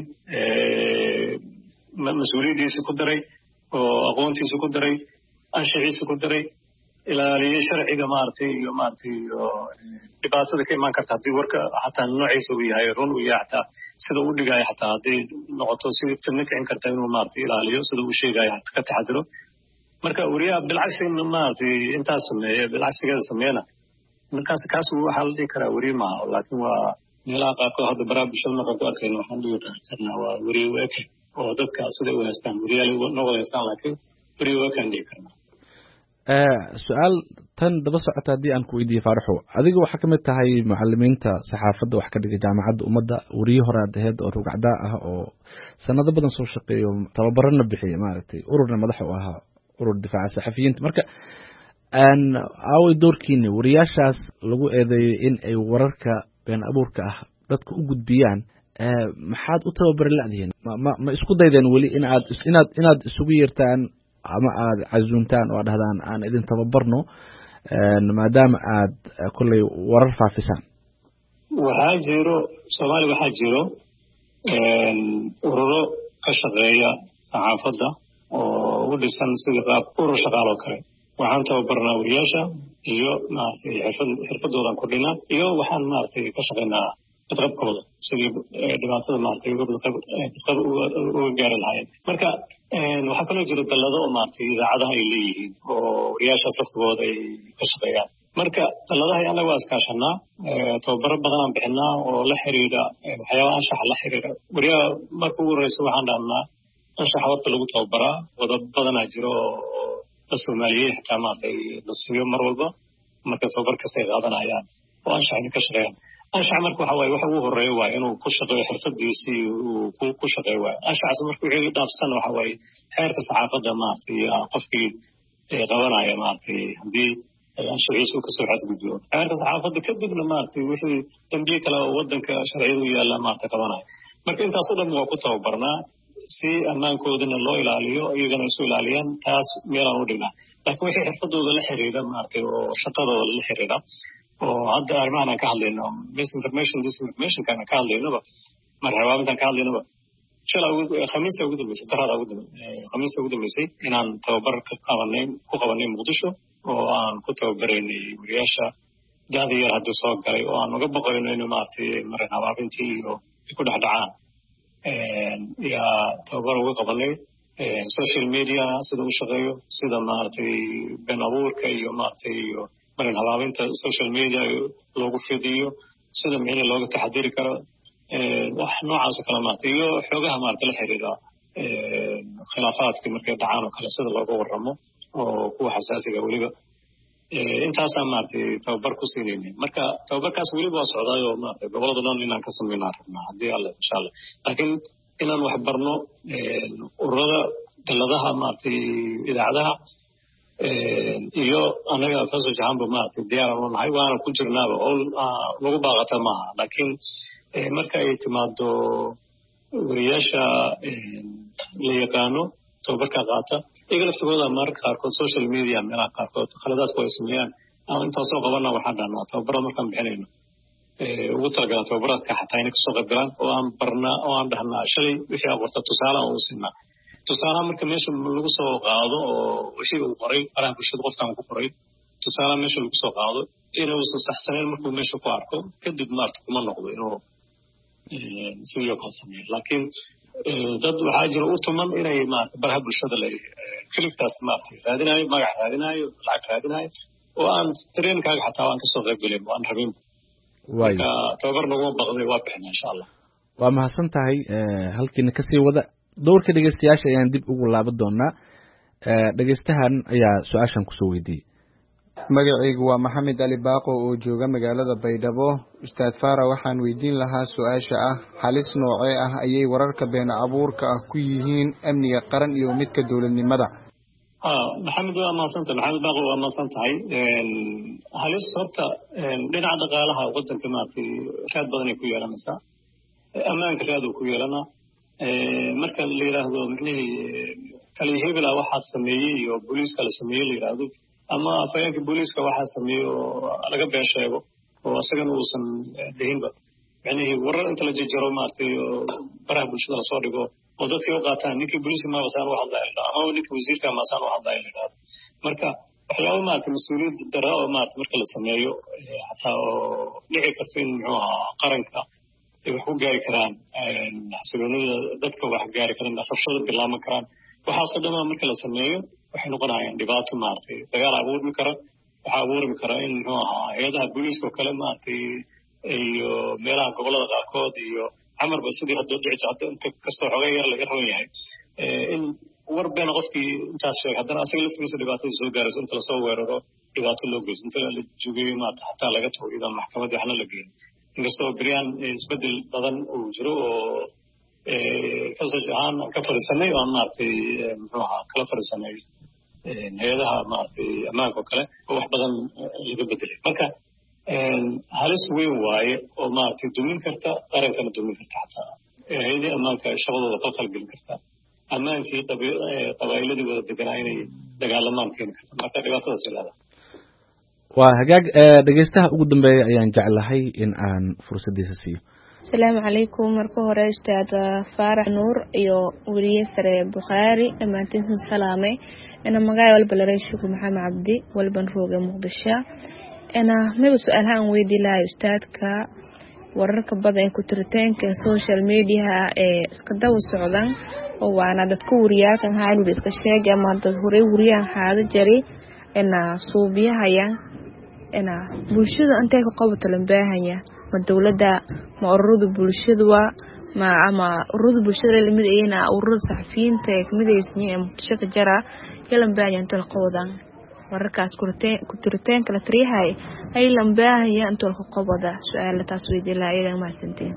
mas-uuliyaddiisa ku daray oo aqoontiisa ku daray anshaxiisa ku daray ilaaliyey sharciga maaragtay iyo maaragtay iyo dhibaatada ka imaan karta haddii warka xataa noociisa uu yahay run uu yahay xataa sida uu dhigaayo xataa hadday noqoto si fidna kicin karta inuu maaragtay ilaaliyo sida uu sheegayo ka taxadiro marka wariyaha bilcagsiga maaragtay intaas sameeya bilcagsigeeda sameeyana markaas kaas waxaa la dhihi karaa weriye maaha laakiin waa meelaha qaarkood hadda baraha bulshada markaan ku arkayno waxaan dhihi karnaa waa weriye weeke oo dadka siday u haystaan weriyaal noo wada haystaan laakiin weriye weekaan dhihi karnaa su-aal tan daba socota haddii aan ku weydiiye faaraxo adiga waxaa ka mid tahay macalimiinta saxaafadda wax ka dhiga jaamacadda ummadda weriye hore aad aheyd oo rugacdaa ah oo sanado badan soo shaqeeyo tababarana bixiya maaragtay ururna madax u ahaa urur difaaca saxafiyiinta marka aaway doorkiina wariyaashaas lagu eedeeyey in ay wararka been abuurka ah dadka u gudbiyaan maxaad u tababari la'dihiin ma ma isku daydeen weli in aad inaad inaad isugu yeertaan ama aad casuuntaan oo dhahdaan aan idin tababarno maadaama aad kolley warar faafisaan waxaa jiro soomaaliya waxaa jiro ururo ka shaqeeya saxaafadda oo u dhisan sidii qaab urur shaqaal oo kale waxaan tababarnaa wariyaasha iyo maaragtay xirfad xirfadoodan kordhinaa iyo waxaan maaragtay ka shaqaynaa badqabkooda sidii dhibaatada maaragtay uga badqab uga gaari lahaayeen marka waxaa kaloo jira dallado oo maaragtay idaacadaha ay leeyihiin oo wariyaashaas laftigooda ay ka shaqeeyaan marka dalladaha annaga waa iskaashanaa tababaro badanaan bixinaa oo la xiriira waxyaabaha anshaxa la xiriira wariyaha marka ugu horreysa waxaan dhahnaa anshaxa horta lagu tababaraa wada badanaa jiro oo la soomaaliyey xitaa maaragtay la siiyo mar walba marka tababar kasta ay qaadanayaan oo anshax inay ka shaqeeyaan anshax marka waxa waaye waxa ugu horreeya waa inuu ku shaqeeyo xirfadiisii uu ku shaqeeyo waaye anshaxaas marka wixii dhaafsan waxa waaye xeerka saxaafadda maaragtay qofkii qabanaya maaragtay haddii anshaxiisa uu kasoo xadgudbiyo xeerka saxaafadda kadibna maaragtay wixii dambiye kale oo waddanka sharciyada u yaalla maaragtay qabanaya marka intaas oo dhan waa ku tababarnaa si ammaankoodana loo ilaaliyo iyagana isu ilaaliyaan taas meelaan u dhignaa laakiin wixii xirfadooda la xiriira maaragtay oo shaqadooda la xiriira oo hadda arrimahan aan ka hadlayno misinformation disinformationkaan ka hadlaynaba marxabaabintaan ka hadlaynaba shala khamiista ugu dambeysay darada ugu dambeysay khamiista ugu dambeysay inaan tababar ka qabanay ku qabanay muqdisho oo aan ku tababaraynay wariyaasha da'da yar haddii soo galay oo aan uga boqorayno inuu maaragtay marxabaabintii iyo ku dhex dhacaan yaa tababar uga qabanay social media sida u shaqeeyo sida maaragtay been abuurka iyo maaragtay iyo marin habaabinta social media loogu fidiyo sida micne looga taxadiri karo wax noocaas oo kale maaragtay iyo xoogaha maaragtay la xiriira khilaafaadka markay dhacaan oo kale sida looga warramo oo kuwa xasaasiga weliba intaasaan maaragtay tababar ku siinayna marka tababarkaas weliba waa socdaayoo maaragtay gobolada dhan inaan ka samaynaa rabnaa haddii alle insha allah laakiin inaan wax barno ururada dalladaha maaragtay idaacadaha iyo anaga faso jahanba maaragtay diyaaran u nahay waana ku jirnaaba oo lagu baaqata maaha laakiin marka ay timaado wariyaasha la yaqaano tababarka qaata iyaga laftigooda mararka qaarkood social media meelaha qaarkood khaladaadku ay sameeyaan ama intaan soo qabana waxaan dhahnaa tababarada markaan bixinayno ugu talagala tababaradka xataa inay kasoo qayb galaan oo aan barnaa oo aan dhahnaa shalay wixii aan qorta tusaale aan u siinaa tusaalaha marka meesha lagu soo qaado oo wixii uu qoray baraha bulshada qofkaan ku qoray tusaalaha meesha lagu soo qaado inuusan saxsanayn markuu meesha ku arko kadib maarta kuma noqdo inuu sidoo kale sameeyo laakiin dad waxaa jira u tuman inay maarata baraha bulshada la kilibtaas maarata raadinayo magac raadinayo lacag raadinayo oo aan tareenkaaga xataa aan kasoo qayb gelin aan rabin marka tababar naguma baqday waa bixina insha allah waa mahadsan tahay halkiina kasii wada dowrka dhegeystayaasha ayaan dib ugu laaban doonaa dhegeystahan ayaa su-aashan kusoo weydiiyey magacaygu waa maxamed ali baaqo oo jooga magaalada baydhabo ustaad fara waxaan weydiin lahaa su-aasha ah halis noocee ah ayay wararka been abuurka ah ku yihiin amniga qaran iyo midka dowladnimada maxamed waa mahadsantahay maxamed baaqo waa mahadsan tahay halis horta dhinaca dhaqaalaha wadanka maaragtay raad badan ay ku yeelanaysaa ammaanka raad uu ku yeelanaa marka la yidhaahdo micnihii taliya hebela waxaa sameeyey iyo booliiska la sameeyey la yidhaahdo ama afhayeenka booliiska waxaa sameeyey oo laga been sheego oo isagana uusan dhihinba micnihii warar inta la jejaro maaragtay oo baraha bulshada lasoo dhigo oo dadkay u qaataan ninkii booliiska maabasaan u hadlaya la dhahdo ama ninkii wasiirka maasaan u hadlaya la dhahdo marka waxyaaba maaragtay mas-uuliyad dara oo maaragtay marka la sameeyo xataa oo dhici karto in muxuu ahaa qaranka ay wax ku gaari karaan xasiloonida dadka wax gaari karaan rabshada bilaaban karaan waxaasoo dhan marka la sameeyo waxay noqonayaan dhibaato maaragtay dagaal abuurmi kara waxaa abuurmi kara in muxuu ahaa hay-adaha booliiska oo kale maaragtay iyo meelaha gobollada qaarkood iyo camarba sidii hadda dhici hadda inta kastoo xogay yar laga raban yahay in war been qofkii intaas sheegay haddana asaga laftigiisa dhibaatada soo gaarayso inta lasoo weeraro dhibaato loo geysto inta la jogeeyo maata xataa laga tago idan maxkamadda waxna la geeyo inkastoo beryaan isbedel badan uu jiro oo fasash ahaan ka fadhiisanay oo aan maaragtay muxuu ahaa kala fadhiisanay hay-adaha maaragtay ammaanka oo kale oo wax badan laga bedelay marka halis weyn waaye oo maaragtay dumin karta qarankana dumin karta xataa hay-adii ammaanka shaqadooda khalkhal gelin karta ammaankii qabaa'iladii wada deganaa inay dagaalamaan keeni karta marka dhibaatadaas ilaada waa hagaag dhegeystaha ugu dambeeya ayaan jeclahay in aan fursaddiisa siiyo asalaamu calaykum marka hore ustaad faarax nuur iyo weriye sare bukhaari dhammaantiin salaame ina magaay walba la reeshuku maxamed cabdi walban rooga muqdisho ina maba su-aalaha aan weydii lahay ustaadka wararka badan ku tiritaanka social media ee iska dawa socdaan oo waana dadka wariyaalkan haaluud iska sheegay ama dad hore wariyaan haada jari ina suubiyahaya ina bulshada intee ka qabato lan baahanya ma dawladda ma ururada bulshada ma ama ururada bulshada la mid ayna ururada saxafiyiinta ee kamid aysan muqdisho ka jara yalan baahanya inta la qowdan wararkaas ku tiritaanka la tariyahay ay lan baahanya inta la qabada su'aalahaas weydii la ayaga ma santeen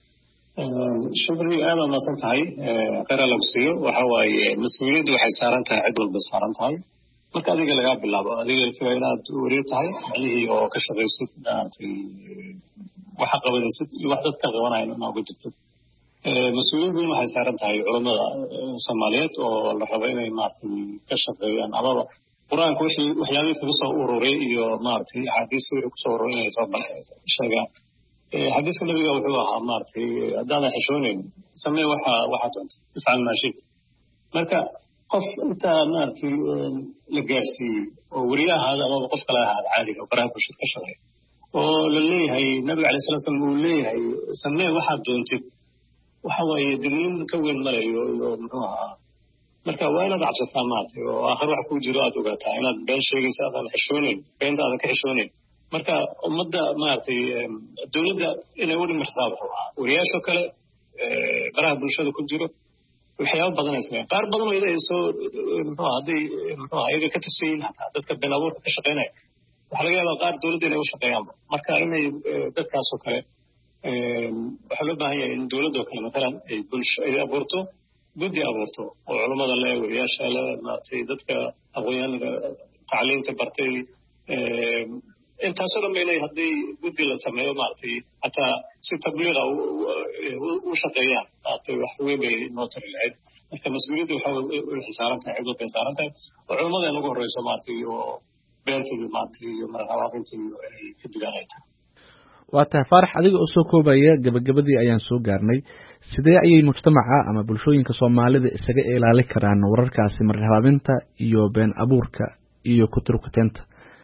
shukri aad ma santahay qara la siiyo waxa waaye mas'uuliyaddu waxay saaran tahay cid walba saaran tahay marka adiga laga bilaabo adiga tii inaad wariyo tahay wixii oo ka shaqeysid maartay waxa qabanaysid iyo wax dadka qabanayaan inaa uga jirto mas'uuliyaddu waxay saaran tahay culimada Soomaaliyeed oo la rabo inay maartay ka shaqeeyaan amaba quraanka wixii waxyaabihii kaga soo ururay iyo maartay xadiis wixii ku soo ururay soo sheegaan xadiiska nabiga wuxuu ahaa maartay haddaan xishoonayn samee waxa waxa doonto ifcal ma shit marka qof inta maartay la gaarsiiyey oo wariyahaada ama qof kale ahaada caadiga oo baraha bulshada ka shaqeeya oo la leeyahay nabiga calayhi salaam uu leeyahay samee waxaad doontid waxa waaye digniin ka weyn malayo iyo muxuu ahaa marka waa inaad cabsataa maartay oo aakhir wax ku jiro aad ogaataa inaad been sheegaysa aadan xishoonayn beenta aadan ka xishoonayn marka ummadda maartay dawladda inay u dhimirsaa wuxuu ahaa wariyaasha kale baraha bulshada ku jiro waxyaabo badan ay sameeyaan qaar badan oo ay soo muxuu hadday muxuu ayaga ka tusayeen hataa dadka been abuurka ka shaqeynaya waxa laga yaabaa qaar dawladda inay u shaqeeyaan marka inay dadkaas oo kale waxaa loo baahan yahay in dawladda oo kale matalan ay bulsho ay abuurto guddi abuurto oo culimada le wariyaasha le maartay dadka aqoonyahanka tacliinta bartay intaasoo dhan ba inay haddii guddi la sameeyo maartay hataa si tabliiqa u shaqeeyaan maartay wax weyn bay noo tari lahayd marka mas-uuliyadda waxay saaran tahay cid walbay saaran tahay oo culimada in ugu horreyso maartay oo beentii maartay iyo marhabaabintii inay ka digaan ay tahay waa tahay faarax adiga oo soo koobaya gabagabadii ayaan soo gaarnay sidee ayay mujtamaca ama bulshooyinka soomaalida isaga ilaalin karaan wararkaasi marhabaabinta iyo been abuurka iyo kuturkuteenta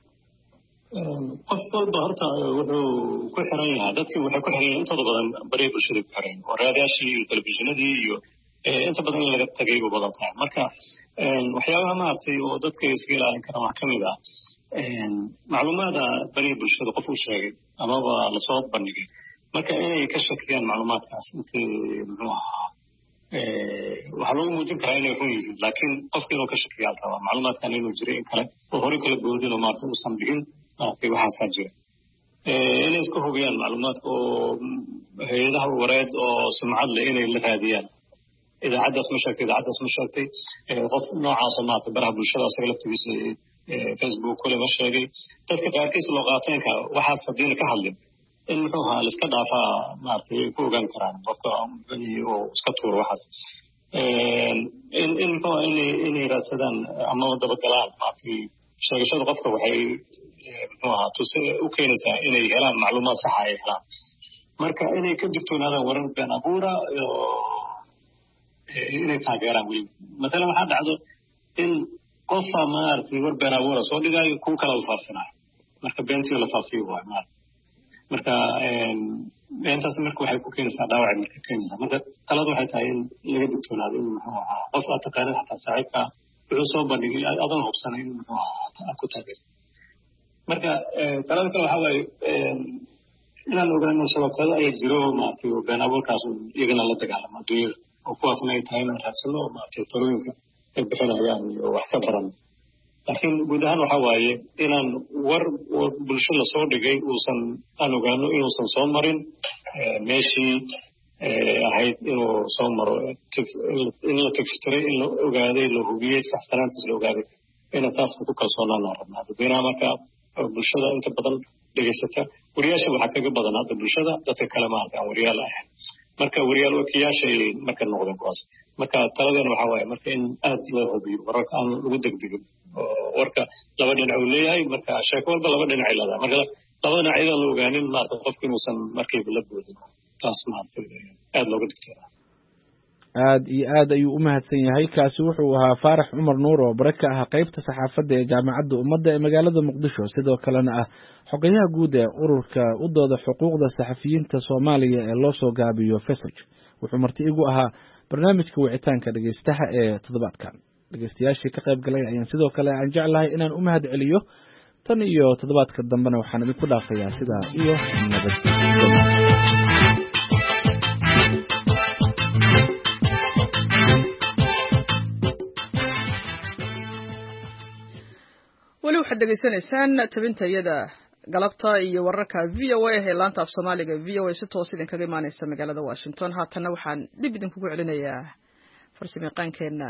qof walba horta wuxuu ku xiran yahay dadkii waxay ku xiran yihiin intooda badan bariya bulshada ku xiran oo raadiyaashii iyo telefishinadii iyo inta badan in laga tagay u badan tahay marka waxyaabaha maartay oo dadka iska ilaalin karaan wax ka mid ah macluumaada bariya bulshada qof uu sheegay amaba lasoo bandhigay marka inay ka shakiyaan macluumaadkaas intii muxuu ahaa waxaa lagu muujin karaa inay run yihiin laakiin qofka inuu ka shakiyaa rabaa macluumaadkan inuu jiray in kale oo hore kala boodin oo maarta uusan dhigin maartay waxaasaa jira inay iska hubiyaan macluumaadka oo hay-adaha wareed oo sumcad leh inay la raadiyaan idaacaddaas ma sheegtay idaacaddaas ma sheegtay qof noocaasa maartay baraha bulshada asaga laftigiisa facebook kule ma sheegay dadka qaarkiis loo qaateenka waxaas haddiina ka hadlin in muxuu ahaa laiska dhaafaa maartay ku ogaan karaan qofka oo iska tuuro waxaas in in muxuu inay inay raadsadaan ama dabagalaan maartay sheegashada qofka waxay muxuu ahaa tuse u keenaysaa inay helaan macluumaad saxa ay helaan marka inay ka digtoonaadaan warar been abuura inay taageeraan weli matalan waxaa dhacdo in qofa maartay war been abuura soo dhigaayo kuwa kale la faafinayo marka beentii la faafiyo waayo maarta marka beentaas marka waxay ku keenaysaa dhaawac marka keenaysaa marka talada waxay tahay in laga digtoonaado in muxuu ahaa qof aad taqaanid xataa saaxiibka wuxuu soo bandhigay adoon hubsanay in muxuu ahaa ku taageero marka talada kale waxaa waaye inaan ogaano shabakado ay jiro maaragtay been abuurkaas iyagana la dagaalamo adduunyada oo kuwaasna ay tahay inaan raadsano oo maaragtay talooyinka ay bixinayaan iyo wax ka baran laakiin guud ahaan waxa waaye inaan war bulsho lasoo dhigay uusan aan ogaano inuusan soo marin meeshii ahayd inuu soo maro in la tigftiray in la ogaaday la hubiyey saxsanaantiis la ogaaday ina taas ku kalsoonaanaan rabnaa dadweynaha marka bulshada inta badan dhegaysata wariyaasha waxaa kaga badan hadda bulshada dadka kale maarata aan wariyaal ahayn marka wariyaal wakiyaashay marka noqdeen kuwaas marka taladeena waxaa waaye marka in aad loo hubiyo wararka aan lagu degdegin oo warka laba dhinac uu leeyahay marka sheeko walba laba dhinac ay leedahay marka laba dhinac iyadaan la ogaanin maarata qofka inuusan markiiba la boodin taas maarata aad looga digtooda aad iyo aad ayuu u mahadsan yahay kaasi wuxuu ahaa faarax cumar nuur oo bare ka ah qaybta saxaafadda ee jaamacadda ummadda ee magaalada muqdisho sidoo kalena ah xogayaha guud ee ururka u dooda xuquuqda saxafiyiinta soomaaliya ee loo soo gaabiyo fesaj wuxuu marti igu ahaa barnaamijka wicitaanka dhegeystaha ee toddobaadkan dhegeystayaashii ka qayb galay ayaan sidoo kale aan jeclahay inaan u mahad celiyo tan iyo toddobaadka dambena waxaan idinku dhaafayaa sidaa iyo nabad weli waxaad dhegaysanaysaan tabinta iyada galabta iyo wararka v o a ee laanta af soomaaliga v o a si toos idinkaga imaaneysa magaalada washington haatanna waxaan dib idinkugu celinayaa farsamayaqaankeenna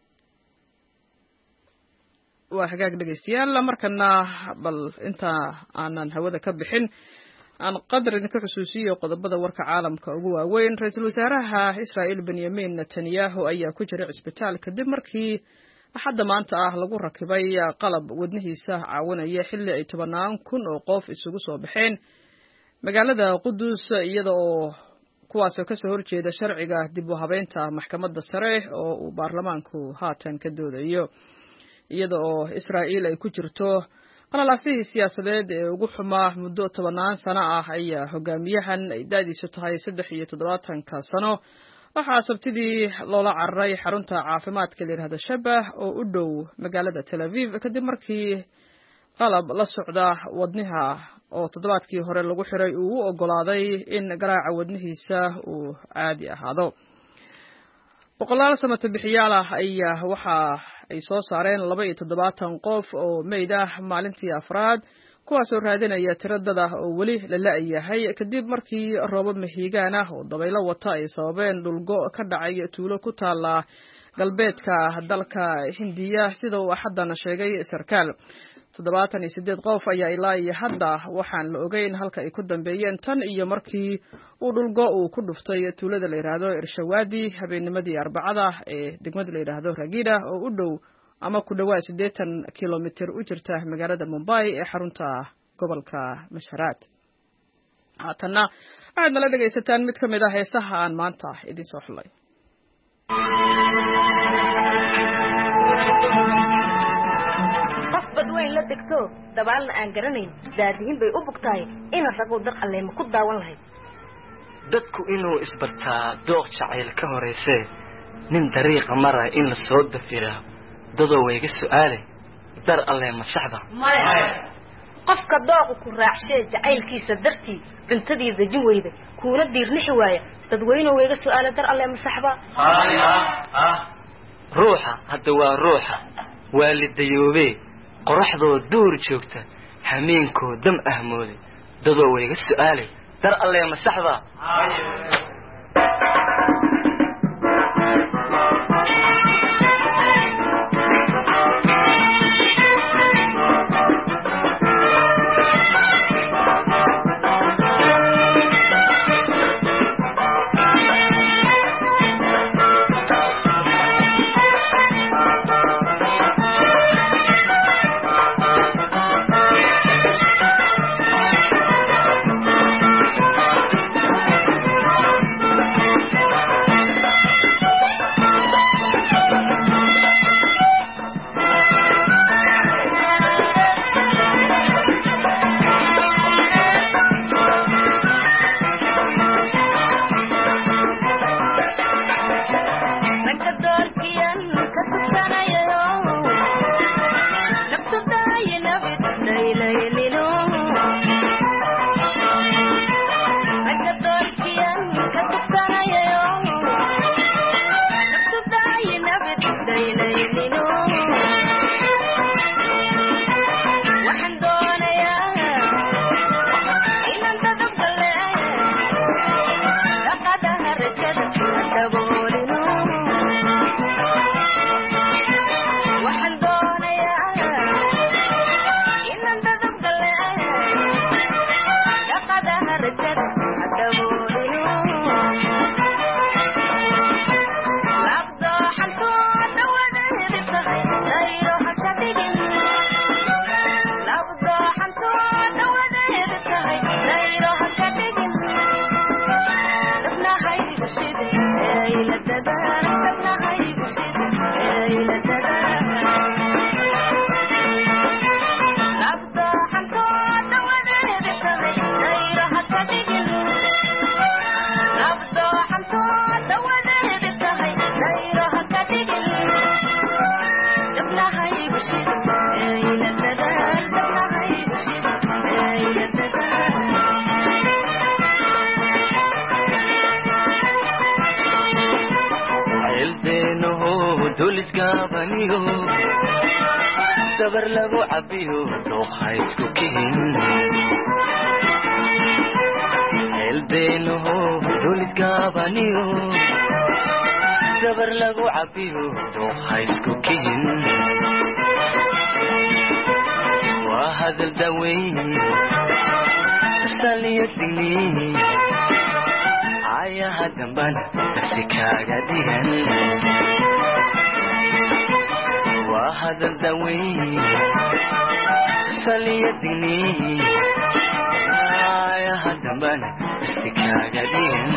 waa hagaag dhegaystayaal markana bal inta aanan hawada ka bixin aan qadar idinka xusuusiyo qodobada warka caalamka ugu waaweyn ra-iisul wasaaraha israa'iil benyamin netanyahu ayaa ku jiray cisbitaal kadib markii axadda maanta ah lagu rakibay qalab wadnihiisa caawinaya xilli ay tobanaan kun oo qof isugu soo baxeen magaalada qudus iyada oo kuwaasoo kasoo horjeeda sharciga dib u habeynta maxkamadda sare oo uu baarlamaanku haatan ka doodayo iyada oo israa'iil ay ku jirto qalalaasihii siyaasadeed ee ugu xumaa muddo tobanaan sano ah ayaa hogaamiyahan ay da'diisu tahay saddex iyo toddobaatanka sano waxaa sabtidii loola cararay xarunta caafimaadka la yidhahda shabah oo u dhow magaalada tel aviv kadib markii qalab la socda wadnaha oo toddobaadkii hore lagu xiray uu u oggolaaday in garaaca wadnihiisa uu caadi ahaado boqolaal samato bixiyaal ah ayaa waxa ay soo saareen laba iyo toddobaatan qof oo meyd ah maalintii afraad kuwaasoo raadinaya tiro dad ah oo weli la la'yahay kadib markii roobab mahiigaan ah oo dabaylo wata ay sababeen dhulgo ka dhacay tuulo ku taala galbeedka dalka hindiya sida uu axaddana sheegay sarkaal toddobaatan iyo siddeed qof ayaa ilaa iyo hadda waxaan la ogeyn halka ay ku dambeeyeen tan iyo markii uu dhulgo uu ku dhuftay tuulada la yidhaahdo irshawaadi habeennimadii arbacada ee degmada la yidhaahdo ragida oo u dhow ama ku dhawaad siddeetan kilomitir u jirta magaalada mumbai ee xarunta gobolka masharaad haatanna waxaad nala dhegaysataan mid ka mid ah heesaha aan maanta idin soo xulay qof badweyn la degto dabaalna aan garanayn daadihin bay u bugtahay ina raguu dar alleema ku daawan lahayd dadku inuu isbartaa dooq jacayl ka horaysee nin dariiqa mara in la soo dafiraa dadoo wayga su'aale dar alleema saxda qofka dooqu ku raacshee jacaylkiisa dartii cuntadii dejin weyda kuuna diirnixi waaya dadweyne wayga su'aale dar alleema saxba ruuxa hadda waa ruuxa waalidayoobee qoraxdoo duur joogta hameenkoo dam ahmooday dadoo wayga su'aale dar alleema saxda niyo sabar lagu cabiyo dooqa isku kihin elbeenoho dulidgaabaniyo sabar lagu cabiyo dooqa isku kihin waa hadal daweyn saliyo digni ayaha dambana dagsi kaaga dhigan waa hadal daweyn saliyo digni ayaha dambana dagsi kaaga dhigan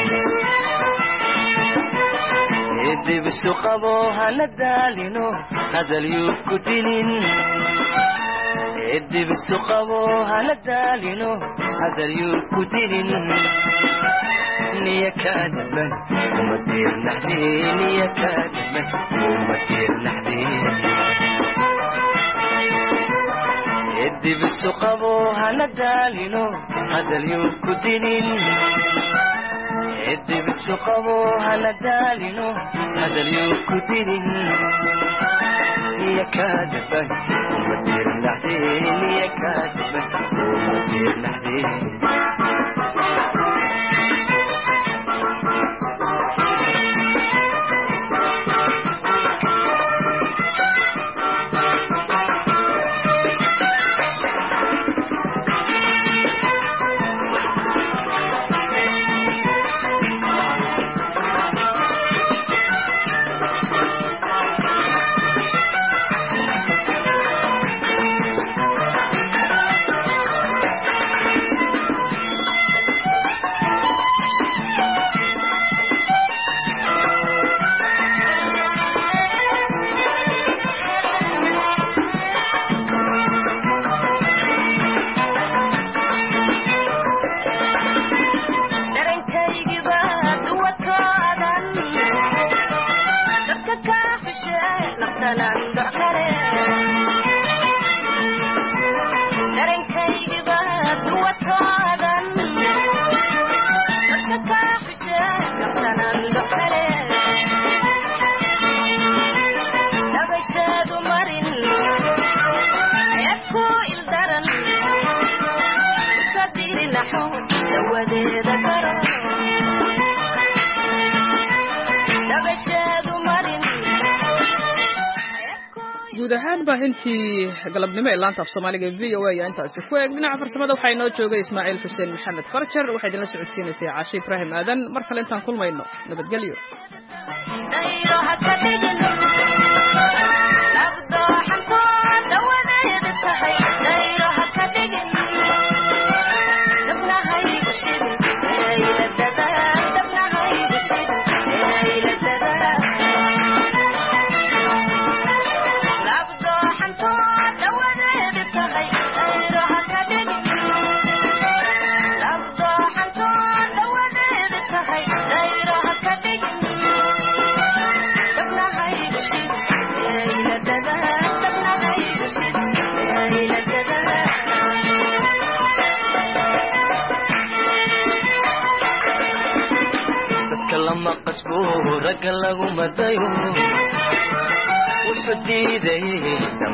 edibisu qabo hana daalino hadal yuu ku dinin edibisu qabo hana daalino hadal yuu ku dinin niya kaadaban uma diirnaxdee niya kaadaban uma diirnaxdee edibisu qabo hana daalino hadal yuu ku dinin edibisu qabo hana daalino hadal yuu ku dinin niya kaadaban uma diirnaxdee niya kaadaban uma diirnaxdee guud ahaan baahintii galabnimo ee laanta af soomaaliga v o a ayaa intaasi ku eeg dhinaca farsamada waxaa inoo joogay ismaaciil xuseen maxamed farjar waxaa idinla socodsiinaysay caashi ibraahim aadan mar kale intaan kulmayno nabadgelyo ragga lagu madayo wuxuu diiday